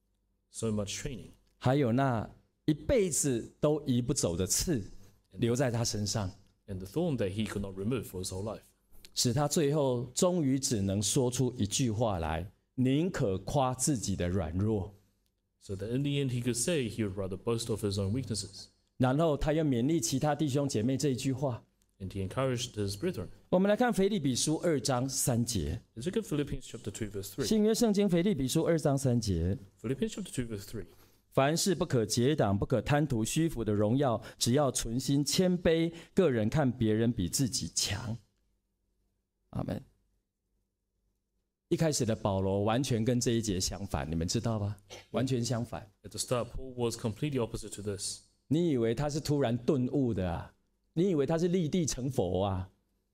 so much training, 还有那一辈子都移不走的刺，留在他身上， and the thorn that he could not remove for his whole life. 使他最后终于只能说出一句话来：宁可夸自己的软弱。 So that in the end he could say he would rather boast of his own weaknesses. 然后他又勉励其他弟兄姐妹这一句话。 And he encouraged his brethren. 我们来看腓立比书二章三节， Let's look at Philippians chapter two, verse three. 新约圣经腓立比书二章三节。 Philippians chapter two, verse three. 凡事不可结党，不可贪图虚浮的荣耀，只要存心谦卑，个人看别人比自己强。阿们。一开始的保罗完全跟这一节相反，你们知道吧？完全相反。 At the start, Paul was completely opposite to this. 你以为他是突然顿悟的啊？你以为他是立地成佛啊？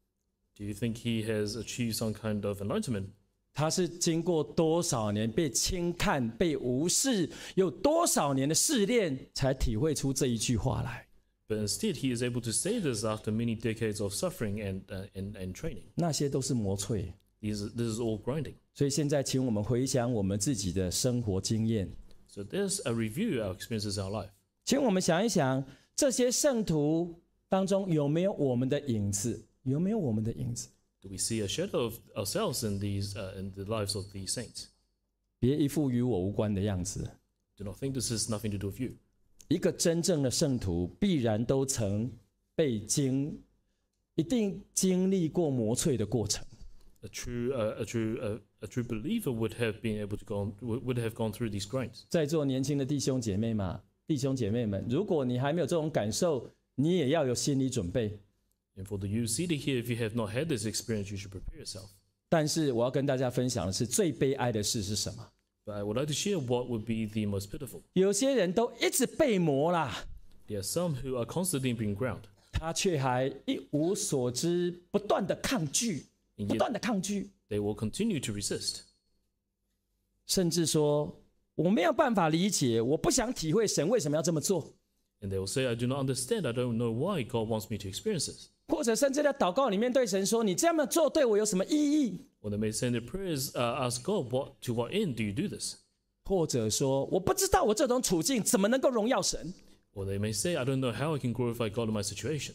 Do you think he has achieved some kind of enlightenment? 他是经过多少年被轻看、被无视，有多少年的试炼，才体会出这一句话来？ But instead, he is able to say this after many decades of suffering and, uh, and, and training. 那些都是磨淬。 These, this is all grinding. 所以现在，请我们回想我们自己的生活经验， So there's a review our experiences in our life. 请我们想一想，这些圣徒当中有没有我们的影子？有没有我们的影子？ Do we see a shadow of ourselves in these uh, in the lives of these saints? 别一副与我无关的样子。 Do not think this has nothing to do with you. 一个真正的圣徒，必然都曾被经，一定经历过磨淬的过程。 A true, uh, a true, uh, a true believer would have been able to go, on, would would have gone through these grinds. 在座年轻的弟兄姐妹嘛，弟兄姐妹们，如果你还没有这种感受，你也要有心理准备。 And for the you seated here, if you have not had this experience, you should prepare yourself. 但是我要跟大家分享的是，最悲哀的事是什么？ But I would like to share what would be the most pitiful. 有些人都一直被磨啦， There are some who are constantly being ground, 他却还一无所知，不断的抗拒， and 不 yet 断的抗拒， they will continue to resist. 甚至说我没有办法理解，我不想体会神为什么要这么做， And they will say, I do not understand. I don't know why God wants me to experience this. 或者甚至在祷告里面对神说：“你这么做对我有什么意义？” Or they may say in their prayers, uh, ask God, what, to what end do you do this? 或者说：“我不知道我这种处境怎么能够荣耀神。” Or they may say, I don't know how I can glorify God in my situation.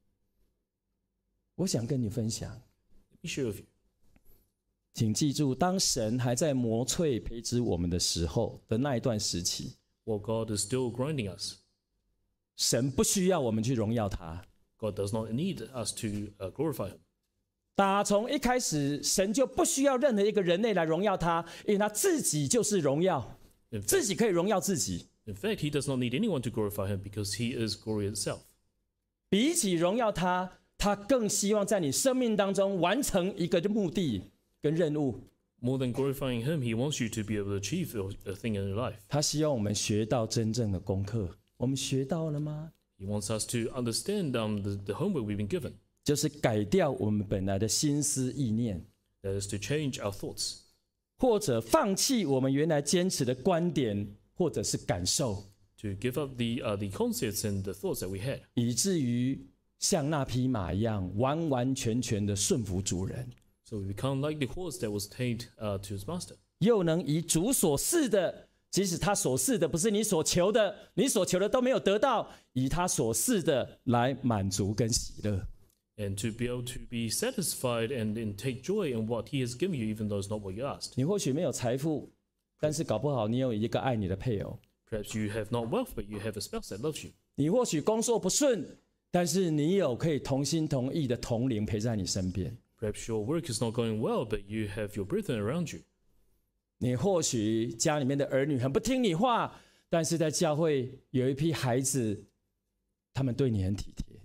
我想跟你分享， Let me share with you. 请记住，当神还在磨淬培植我们的时候的那一段时期， While God is still grinding us, 神不需要我们去荣耀他。 God does not need us to uh, glorify Him. 打从一开始，神就不需要任何一个人类来荣耀他，因为他自己就是荣耀， In 自 fact, 己可以荣耀自己。 in fact, He does not need anyone to glorify Him because He is glory itself. 比起荣耀他，他更希望在你生命当中完成一个目的跟任务。 More than glorifying Him, He wants you to be able to achieve a thing in your life. 他希望我们学到真正的功课。我们学到了吗？ He wants us to understand um, the, the homework we've been given. 就是改掉我们本来的心思意念， That is to change our thoughts, 或者放弃我们原来坚持的观点，或者是感受， to give up the, uh, the concepts and the thoughts that we had, 以至于像那匹马一样，完完全全的顺服主人， so we become like the horse that was tamed uh, to his master. 又能以主所赐的，即使他所赐的不是你所求的，你所求的都没有得到，以他所赐的来满足跟喜乐。 And to be able to be satisfied and, and take joy in what He has given you, even though it's not what you asked. 你或许没有财富，但是搞不好你有一个爱你的配偶； Perhaps you have not wealth, but you have a spouse that loves you. 你或许工作不顺，但是你有可以同心同意的同龄陪在你身边。 Perhaps your work is not going well, but you have your brethren around you. 你或许家里面的儿女很不听你话，但是在教会有一批孩子，他们对你很体贴。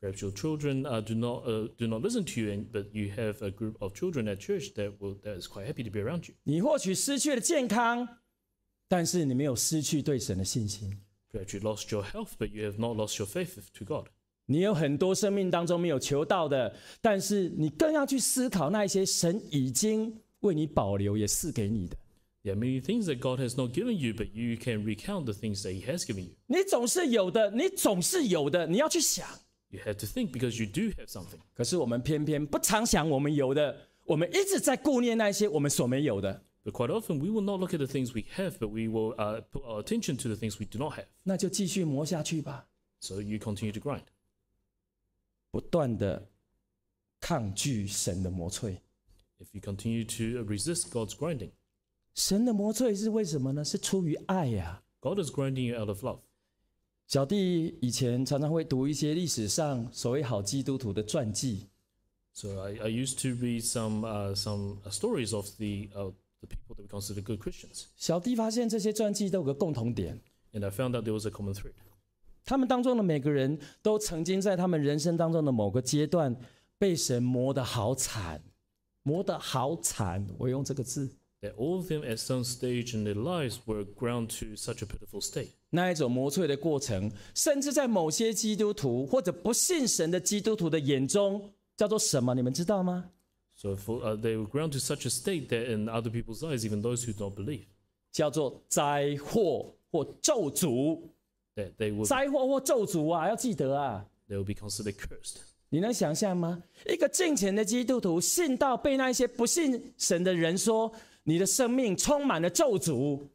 Perhaps your children uh, do not uh, do not listen to you, and, but you have a group of children at church that will that is quite happy to be around you. 你或许失去了健康，但是你没有失去对神的信心。 Perhaps you lost your health, but you have not lost your faith to God. 你有很多生命当中没有求到的，但是你更要去思考那一些神已经为你保留也赐给你的。 There are many things that God has not given you, but you can recount the things that He has given you. 你总是有的，你总是有的，你要去想。 You have to think because you do have something. 可是我们偏偏不常想我们有的，我们一直在顾念那些我们所没有的。 But quite often we will not look at the things we have, but we will uh, put our attention to the things we do not have. 那就继续磨下去吧， So you continue to grind. 不断的抗拒神的磨淬。 If you continue to resist God's grinding, 神的磨淬是为什么呢？是出于爱呀、啊。 God is grinding you out of love. 小弟以前常常会读一些历史上所谓好基督徒的传记。 So I, I used to read some uh, some uh, stories of the uh, the people that we consider good Christians, 小弟发现这些传记都有个共同点， and I found out there was a common thread. 他们当中的每个人都曾经在他们人生当中的某个阶段被神磨得好惨，磨得好惨。我用这个字。 That all of them at some stage in their lives were ground to such a pitiful state. 那一种磨淬的过程，甚至在某些基督徒或者不信神的基督徒的眼中，叫做什么？你们知道吗？ So for, uh, they were ground to such a state that in other people's eyes, even those who don't believe, 叫做灾祸或咒诅。 that they will 灾祸或咒诅啊，要记得啊。 they will be considered cursed. 你能想象吗？一个敬虔的基督徒信到被那一些不信神的人说，你的生命充满了咒诅。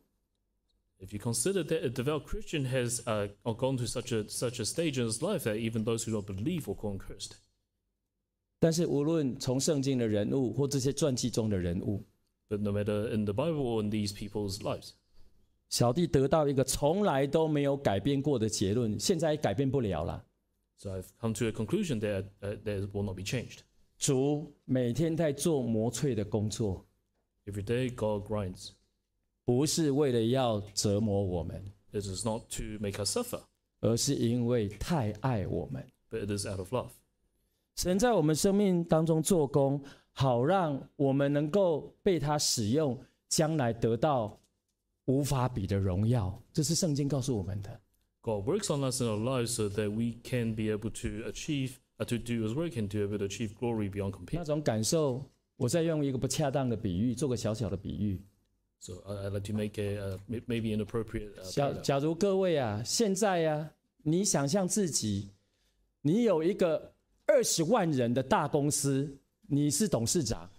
If you consider that a devout Christian has uh, gone to such a such a stage in his life that even those who don't believe will call him cursed. 但是无论从圣经的人物或这些传记中的人物， But no matter in the Bible or in these people's lives, 小弟得到一个从来都没有改变过的结论，现在也改变不了了。 so I've come to a conclusion that uh, that will not be changed. 主每天在做磨淬的工作， Every day God grinds. 不是为了要折磨我们， It is not to make us suffer, 而是因为太爱我们。 but it is out of love. 神在我们生命当中做工，好让我们能够被他使用，将来得到无法比的荣耀。这是圣经告诉我们的。 God works on us in our lives so that we can be able to achieve, uh, to do His work and to be able to achieve glory beyond 那 compare. 种感受，我再用一个不恰当的比喻，做个小小的比喻。 So I- I'd like to make a uh, may- maybe inappropriate. Uh, 假 parallel. 假如各位啊，现在啊，你想象自己，你有一个二十万人的大公司，你是董事长，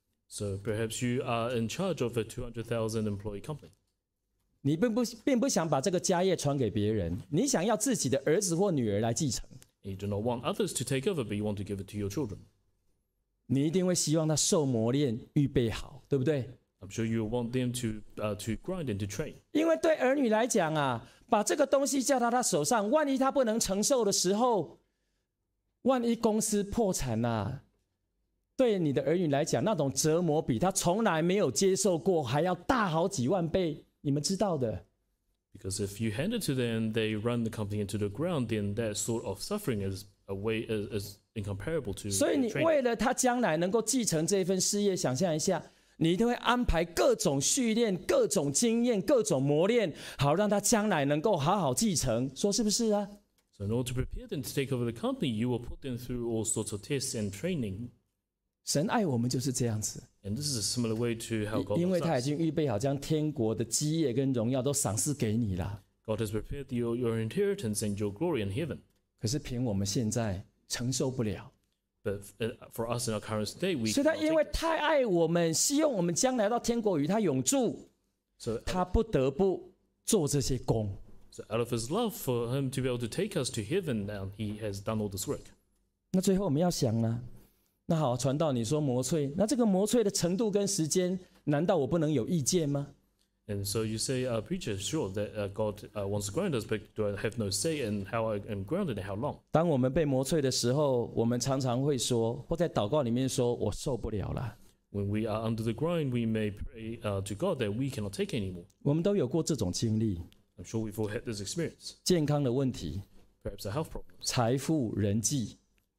So perhaps you are in charge of a two hundred thousand employee company. 你并不并不想把这个家业传给别人，你想要自己的儿子或女儿来继承， You do not want others to take over, but you want to give it to your children. 你一定会希望他受磨练，预备好，对不对？ I'm sure you want them to uh, to grind and to train. 因为对儿女来讲啊，把这个东西交到他手上，万一他不能承受的时候，万一公司破产啊，对你的儿女来讲，那种折磨比他从来没有接受过还要大好几万倍，你们知道的。 Because if you hand it to them, they run the company into the ground, then that sort of suffering is a way is, is incomparable to 所以你 training. 为了他将来能够继承这份事业，想象一下，你一定会安排各种训练、各种经验、各种磨练，好让他将来能够好好继承，说是不是啊？ So in order to prepare them to take over the company, you will put them through all sorts of tests and training. 神爱我们就是这样子， And this is a similar way to how God 因为 loves 他已 us. 经预备好将天国的基业跟荣耀都赏赐给你了。 God has prepared your, your inheritance and your glory in heaven. 可是凭我们现在承受不了， But uh, for us in our current state, we 所以他 cannot 因 take 为 it. 太爱我们，希望我们将来到天国与他永住， So, 他不得不做这些工。 so out of His love for Him to be able to take us to heaven, now He has done all this work. 那最后我们要想呢，那好，传道你说磨淬，那这个磨淬的程度跟时间，难道我不能有意见吗？ And so you say, uh, preacher, sure, that uh, God uh, wants to grind us, but do I have no say in how I am grounded and how long? 当我们被磨淬的时候，我们常常会说，或在祷告里面说，我受不了了。 When we are under the grind, we may pray uh, to God that we cannot take anymore. 我们都有过这种经历， I'm sure we've all had this experience. 健康的问题、 Perhaps a health problem, 财富、人际，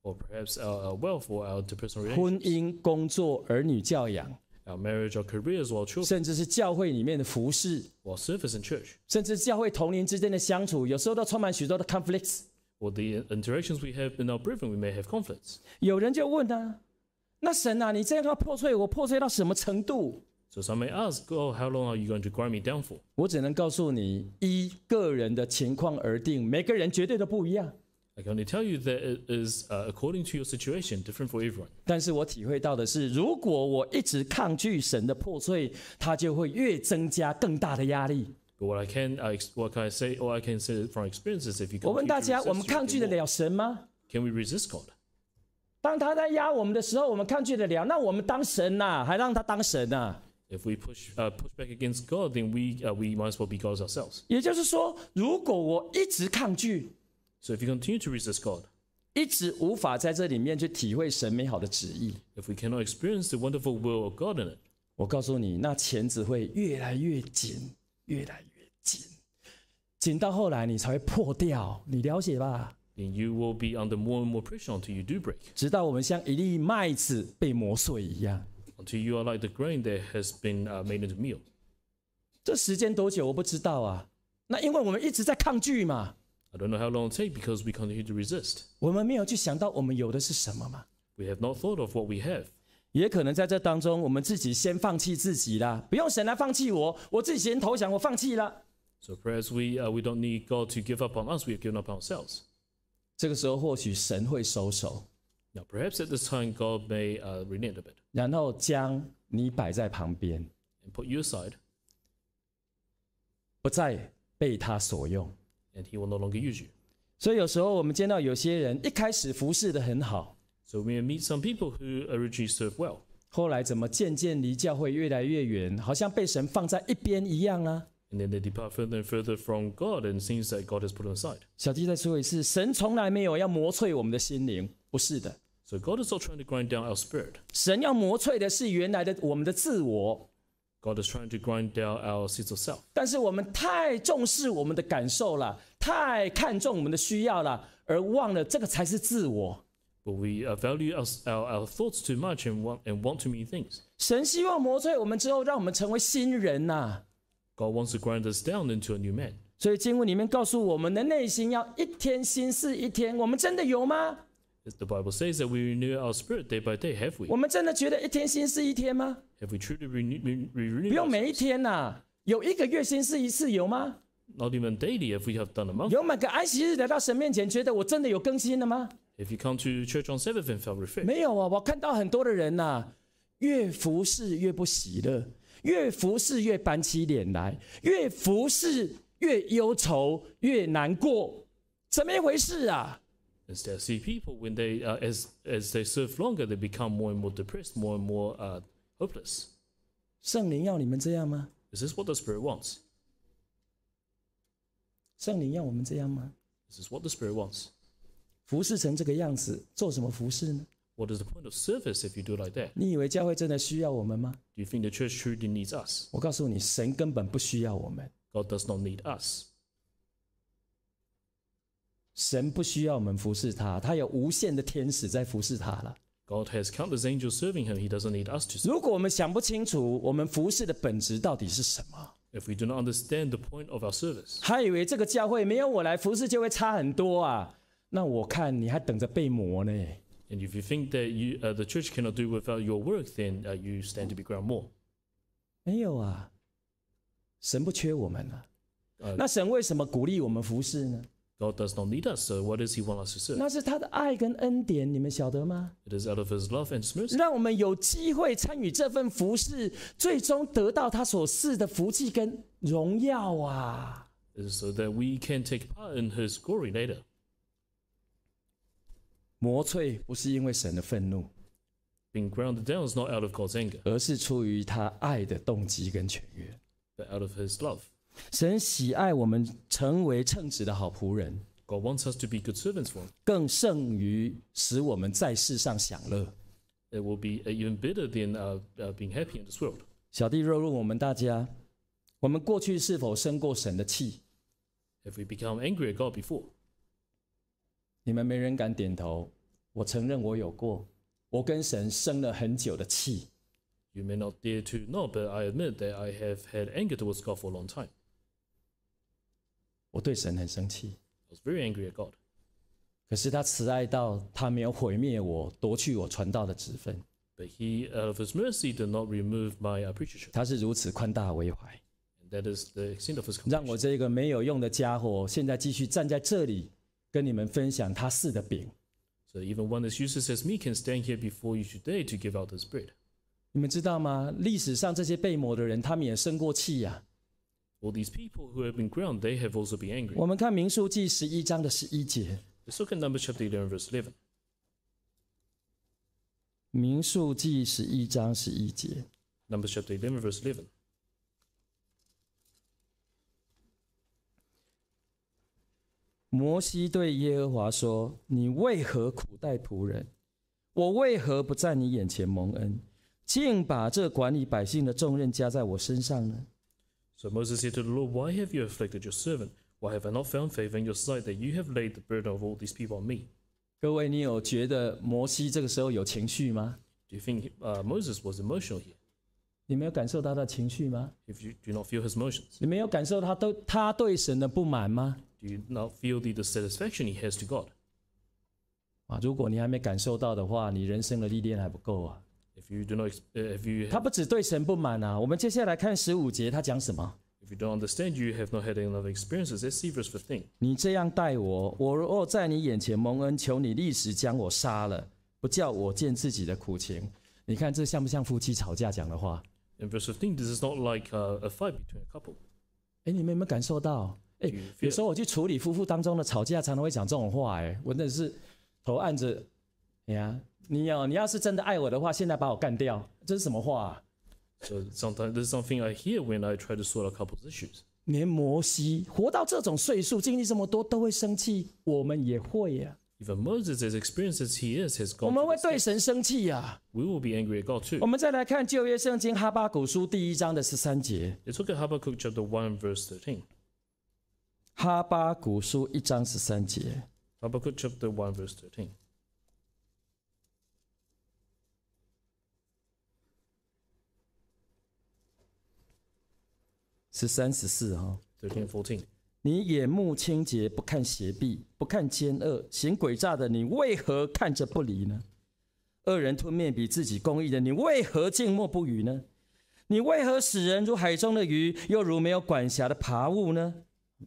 or perhaps our, our wealth or our interpersonal 婚 relations, 姻、工作、儿女教养， our marriage, our careers, or our children, 甚至是教会里面的服事， or our service in church, 甚至教会同龄之间的相处，有时候都充满许多的 conflicts。 or the interactions we have in our brethren, we may have conflicts. 有人就问啊，那神啊，你这样要破碎我，破碎到什么程度？ So some may ask, oh, how long are you going to grind me down for? 我只能告诉你，依个人的情况而定，每个人绝对都不一样。 I can only tell you that it is uh, according to your situation, different for everyone. 但是我体会到的是，如果我一直抗拒神的破碎，它就会越增加更大的压力。 But what I can, I, what can I say, or I can say from experience is, if you 我问 continue 大 to 家， resist, 我们 you 抗 will 拒 get 得 more. 了神吗？ Can we resist God? 当他在压我们的时候，我们抗拒得了，那我们当神呐、啊，还让他当神呐、啊？ If we push uh, push back against God, then we uh, we might as well be gods ourselves. 也就是说，如果我一直抗拒， So if you continue to resist God, 一直无法在这里面去体会神美好的旨意， if we cannot experience the wonderful will of God in it, 我告诉你，那钳子会越来越紧，越来越紧，紧到后来你才会破掉，你了解吧？ then you will be under more and more pressure until you do break, 直到我们像一粒麦子被磨碎一样。 until you are like the grain that has been uh, made into meal. 这时间多久我不知道啊。那因为我们一直在抗拒嘛， I don't know how long it will take because we continue to resist. 我们没有去想到我们有的是什么嘛。 We have not thought of what we have. 也可能在这当中，我们自己先放弃自己啦，不用神来放弃我，我自己先投降，我放弃了。 So perhaps we uh, we don't need God to give up on us. We have given up on ourselves. 这个时候或许神会收手， Now perhaps at this time God may uh, relent a bit 然后将你摆在旁边， and put you aside, 不再被他所用。 and He will no longer use you. 所以有时候我们见到有些人一开始服侍的很好， So we meet some people who originally serve well, 后来怎么渐渐离教会越来越远，好像被神放在一边一样啊。 and then they depart further and further from God, and it seems that God has put them aside. 小弟再说一次，神从来没有要磨碎我们的心灵，不是的。 So God is not trying to grind down our spirit. 神要磨碎的是原来的我们的自我， God is trying to grind down our sense of self. 但是我们太重视我们的感受了，太看重我们的需要了，而忘了这个才是自我。 But we uh, value our, our, our thoughts too much and want, and want too many things. 神希望磨碎我们之后，让我们成为新人呐、啊。 God wants to grind us down into a new man. 所以经文里面告诉我们的内心要一天新似一天，我们真的有吗？ As the Bible says that we renew our spirit day by day. Have we? 我们真的觉得一天新似一天吗？ Have we truly renew, re- 不 renewed 用每一 ourselves? 天呐、啊，有一个月新似一次有吗？ Not even daily. If we have done a month. 有每个安息日来到神面前，觉得我真的有更新了吗？ If you come to church on Sabbath and felt refreshed. 没有啊，我看到很多的人呐、啊，越服侍越不喜乐，越服侍越板起脸来，越服侍越忧愁，越难过，怎么一回事啊？ Instead, see people when they uh, as as they serve longer, they become more and more depressed, more and more uh, hopeless. 圣灵要你们这样吗？ Is this what the Spirit wants? 圣灵要我们这样吗？ This is what the Spirit wants. 服侍成这个样子，做什么服侍呢？ What is the point of service if you do it like that? 你以为教会真的需要我们吗？ Do you think the church truly needs us? 我告诉你，神根本不需要我们， God does not need us. 神不需要我们服侍他，他有无限的天使在服侍他了。 God has countless angels serving him. He doesn't need us to serve. 如果我们想不清楚我们服侍的本质到底是什么， If we do not understand the point of our service, 还以为这个教会没有我来服侍就会差很多啊，那我看你还等着被磨呢。 and if you think that you, uh, the church cannot do without your work, then uh, you stand to be ground more. 没有啊，神不缺我们啊。 呃那神为什么鼓励我们服侍呢？ God does not need us, so what does He want us to serve? 那是他的爱跟恩典，你们晓得吗？ It is out of His love and His mercy. 让我们有机会参与这份服侍，最终得到他所赐的福气跟荣耀啊！ It is so that we can take part in His glory later. 磨碎不是因为神的愤怒， Being grounded down is not out of God's anger, 而是出于他爱的动机跟泉源。 but out of His love. 神喜爱我们成为称职的好仆人， God wants us to be good servants for Him. 更胜于使我们在世上享乐。 It will be even better than uh, uh, being happy in this world. 小弟若问我们大家，我们过去是否生过神的气？ Have we become angry at God before? 你们没人敢点头， 我承认我有过，我跟神生了很久的气。 You may not dare to know, but I admit that I have had anger towards God for a long time. 我对神很生气， I was very angry at God. 可是他慈爱到他没有毁灭我，夺去我传道的职分。 But he, out of his mercy, did not remove my preachership. 他是如此宽大为怀， And that is the extent of his 让我 compassion. 这个没有用的家伙，现在继续站在这里，跟你们分享他赐的饼。 So even one as useless as me can stand here before you today to give out this bread. 你们知道吗？历史上这些被抹的人，他们也生过气呀、 All these people who have been ground, they have also been angry. 我们看民数记十一章的十一节， Let's look at Numbers chapter eleven, verse eleven. 民数记十一章十一节。 Numbers chapter eleven, verse eleven. 摩西对耶和华说：“你为何苦待仆人？我为何不在你眼前蒙恩，竟把这管理百姓的重任加在我身上呢？” So Moses said to the Lord, Why have you afflicted your servant? Why have I not found favor in your sight that you have laid the burden of all these people on me? 各位，你有觉得摩西这个时候有情绪吗？ Do you think uh, Moses was emotional here? 你没有感受到他的情绪吗？ If you do not feel his emotions, 你没有感受他对他对神的不满吗？ do you not feel the dissatisfaction he has to God? 啊，如果你还没感受到的话，你人生的历练还不够啊。 If you do not, ex- uh, if you 他不只对神不满啊，我们接下来看十五节，他讲什么？ if you don't understand, you have not had enough experiences. Let's see verse fifteen. 你这样待我，我若在你眼前蒙恩，求你立时将我杀了，不叫我见自己的苦情。你看这像不像夫妻吵架讲的话？ In verse fifteen, this is not like uh, a fight between a couple. 哎，你们有没有感受到？哎，有时候我去处理夫妇当中的吵架，常常会讲这种话。哎，我真的是头按着，哎呀，你要你要是真的爱我的话，现在把我干掉，这是什么话啊？ So sometimes this is something I hear when I try to sort out couples' issues. 连摩西活到这种岁数，经历这么多，都会生气，我们也会呀、啊。 Even Moses, as experienced as he is, has 我 gone 们 through 会 this 对 step. 神生气呀、啊。 We will be angry at God 我 too. 们再来看旧约圣经哈巴谷书第一章的十三节。 Let's look at Habakkuk chapter one, verse thirteen. 哈巴谷书一章十三节。 Habakkuk chapter one, verse thirteen. 十三十四哈。 thirteen, fourteen. 你眼目清洁，不看邪僻，不看奸恶，行诡诈的，你为何看着不理呢？恶人吞灭比自己公义的，你为何静默不语呢？你为何使人如海中的鱼，又如没有管辖的爬物呢？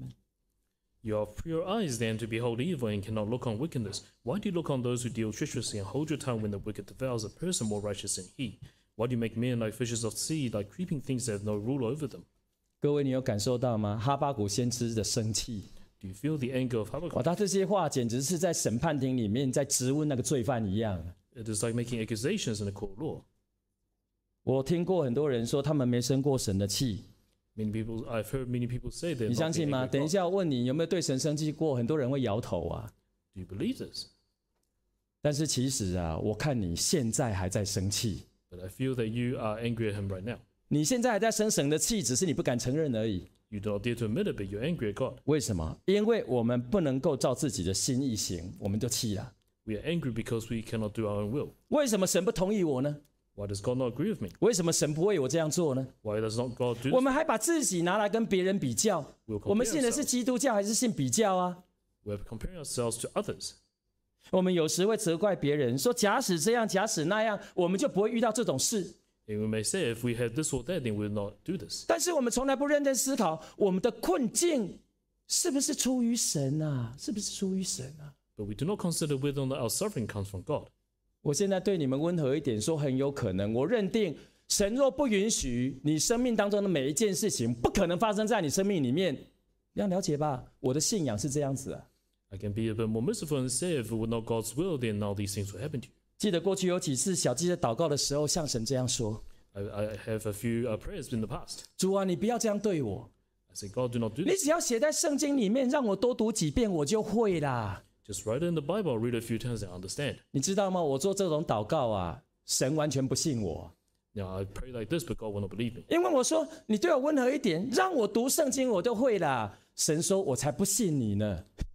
You have pure eyes then to behold evil and cannot look on wickedness. Why do you look on those who deal treacherously and hold your tongue when the wicked devours a person more righteous than he? Why do you make men like fishes of the sea, like creeping things that have no rule over them? 各位，你有感受到吗？哈巴谷先知的生气， Do you feel the anger of 哇， Habakkuk? 他这些话简直是在审判庭里面在质问那个罪犯一样。 It is like making accusations in a court of law. 我听过很多人说他们没生过神的气， Many people, I've heard many people say they're 你 not 相信 being 吗？ angry 等一 at God. 下我问你有没有对神生气过，很多人会摇头啊。 Do you believe this? 但是其实啊，我看你现在还在生气， But I feel that you are angry at him right now. 你现在还在生神的气，只是你不敢承认而已。 You do not dare to admit it, but you're angry at God. 为什么？因为我们不能够照自己的心意行，我们就气了。 We are angry because we cannot do our own will. 为什么神不同意我呢？ Why does God not agree with me? 为什么神不为我这样做呢？ Why does not God do 我 this? 们还把自己拿来跟别人比较。 We'll 我们 compare 信的是 ourselves. 基督教还是信比较啊？ We're comparing ourselves to others. 我们有时会责怪别人，说假使这样，假使那样，我们就不会遇到这种事。 And we may say if we had this or that, then we would not do this. 但是我们从来不认真思考，我们的困境是不是出于神啊？是不是出于神啊？ But we do not consider whether or not our suffering comes from God. 我现在对你们温和一点，说很有可能。我认定神若不允许你生命当中的每一件事情，不可能发生在你生命里面。你要了解吧？我的信仰是这样子啊。 I can be a bit more merciful and say if it were not God's will, then all these things will happen to you. 记得过去有几次小鸡在祷告的时候，向神这样说 I, I have a few uh, prayers in the past. 主啊，你不要这样对我。 I say, God, do not do 你 this. 只要写在圣经里面，让我多读几遍，我就会啦。 Just write it in the Bible, read it a few times, and understand. 你知道吗？我做这种祷告啊，神完全不信我， Now, I pray like this, but God will not believe me. 因为我说你对我温和一点，让我读圣经，我就会啦。神说，我才不信你呢。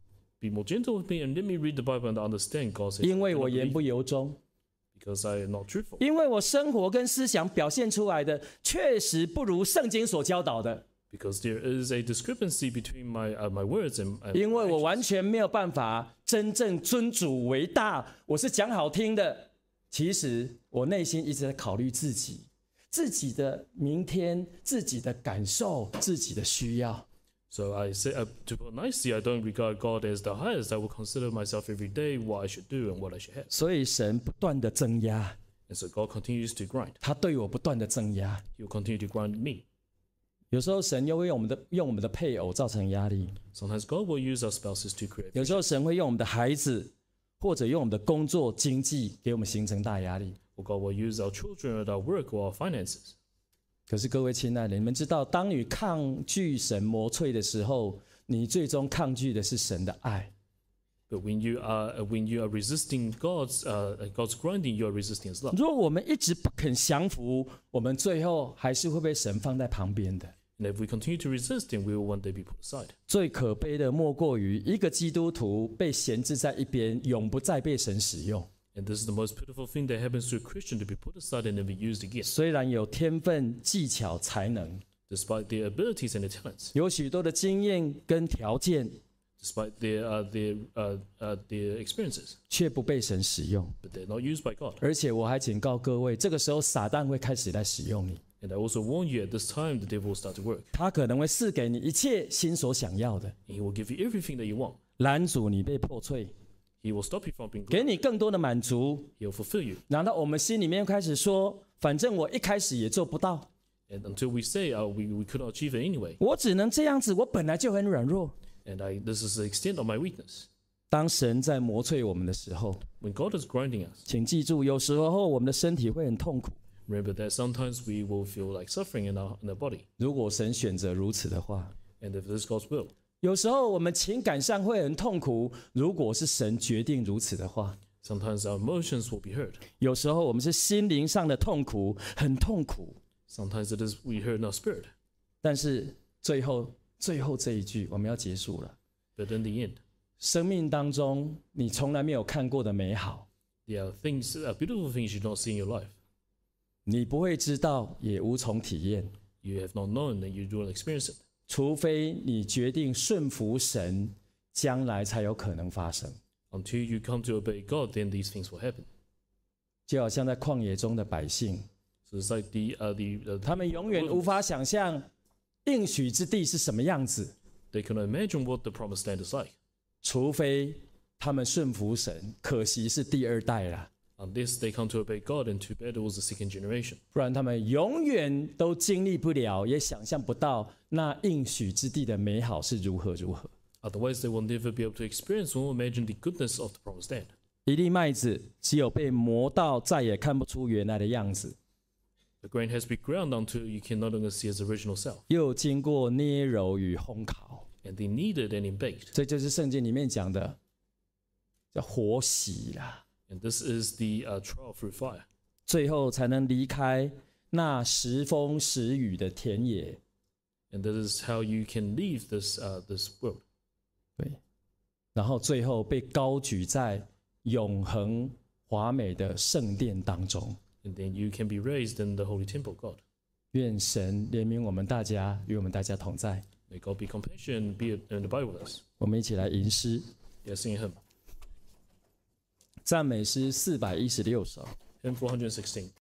be more gentle with me and let me read the Bible and understand God says, 因为 I 我 cannot 言 believe 不由衷， because I am not truthful. 因为我生活跟思想表现出来的确实不如圣经所教导的， Because there is a discrepancy between my uh, my words and, and 因为 my 我 actions. 完全没有办法真正尊主为大，我是讲好听的，其实我内心一直在考虑自己、自己的明天、自己的感受、自己的需要。 So I say, uh, to put nicely, I don't regard God as the highest. I will consider myself every day what I should do and what I should have. 所以神不断的增压， And so God continues to grind. 他对我不断的增压。 He will continue to grind me. 有时候神又会用我们的用我们的配偶造成压力， Sometimes God will use our spouses to create. 有时候神会用我们的孩子，或者用我们的工作、经济给我们形成大压力。 Or God will use our children or our work or our finances. 可是各位亲爱的，你们知道，当你抗拒神磨淬的时候，你最终抗拒的是神的爱。 But when you are uh, when you are resisting God's uh, God's grinding, you are resisting His love. 如果我们一直不肯降服，我们最后还是会被神放在旁边的。 And if we continue to resist Him, we will one day be put aside. 最可悲的莫过于一个基督徒被闲置在一边，永不再被神使用。 And this is the most pitiful thing that happens to a Christian, to be put aside and never used again. 虽然有天分、技巧、才能， Despite their abilities and their talents, 有许多的经验跟条件， despite their uh, their uh, uh, their experiences, 却不被神使用。 but they're not used by God. 而且我还警告各位，这个时候撒旦会开始来使用你， And I also warn you, at this time, the devil will start to work. 他可能会赐给你一切心所想要的， And he will give you everything that you want. 拦阻你被破碎， He will stop you from being 给 good. 你更多的满足。 He will fulfill you. 难道我们心里面开始说，反正我一开始也做不到， And until we say, uh, we, we could not achieve it anyway. 我只能这样子，我本来就很软弱。 And I, this is the extent of my weakness. 当神在磨淬我们的时候， When God is grinding us, 请记住，有时候我们的身体会很痛苦。 remember that sometimes we will feel like suffering in our, in our body. 如果神选择如此的话， And if this is God's will, 有时候我们情感上会很痛苦。如果是神决定如此的话， sometimes our emotions will be hurt. 有时候我们是心灵上的痛苦，很痛苦。 Sometimes it is we hurt in our spirit. 但是最后，最后这一句我们要结束了。 But in the end, 生命当中你从来没有看过的美好， there are things, uh, beautiful things you don't see in your life. 你不会知道，也无从体验， You have not known and you don't experience it. 除非你决定顺服神，将来才有可能发生。 Until you come to obey God, then these things will happen. 就好像在旷野中的百姓， So it's like the uh, the, uh, 他们永远无法想象应许之地是什么样子， they cannot imagine what the promised land is like 除非他们顺服神。可惜是第二代啦， unless they come to obey God, and too bad it was the second generation. 不然他们永远都经历不了，也想象不到那应许之地的美好是如何如何。 Otherwise, they will never be able to experience or imagine the goodness of the promised land. 一粒麦子只有被磨到再也看不出原来的样子， The grain has been ground until you can no longer see its original self, 又经过捏揉与烘烤， and they kneaded and in baked. 这就是圣经里面讲的叫活洗啦， And this is the uh, trial through fire. 最后才能离开那时风时雨的田野。 And that is how you can leave this uh, this world. 对，然后最后被高举在永恒华美的圣殿当中。 And then you can be raised in the holy temple of God. 愿神怜悯我们大家，与我们大家同在。 May God be compassionate and be and abide with us. 我们一起来吟诗， Yeah, sing a hymn. 赞美诗四百一十六首。 Hymn four hundred sixteen.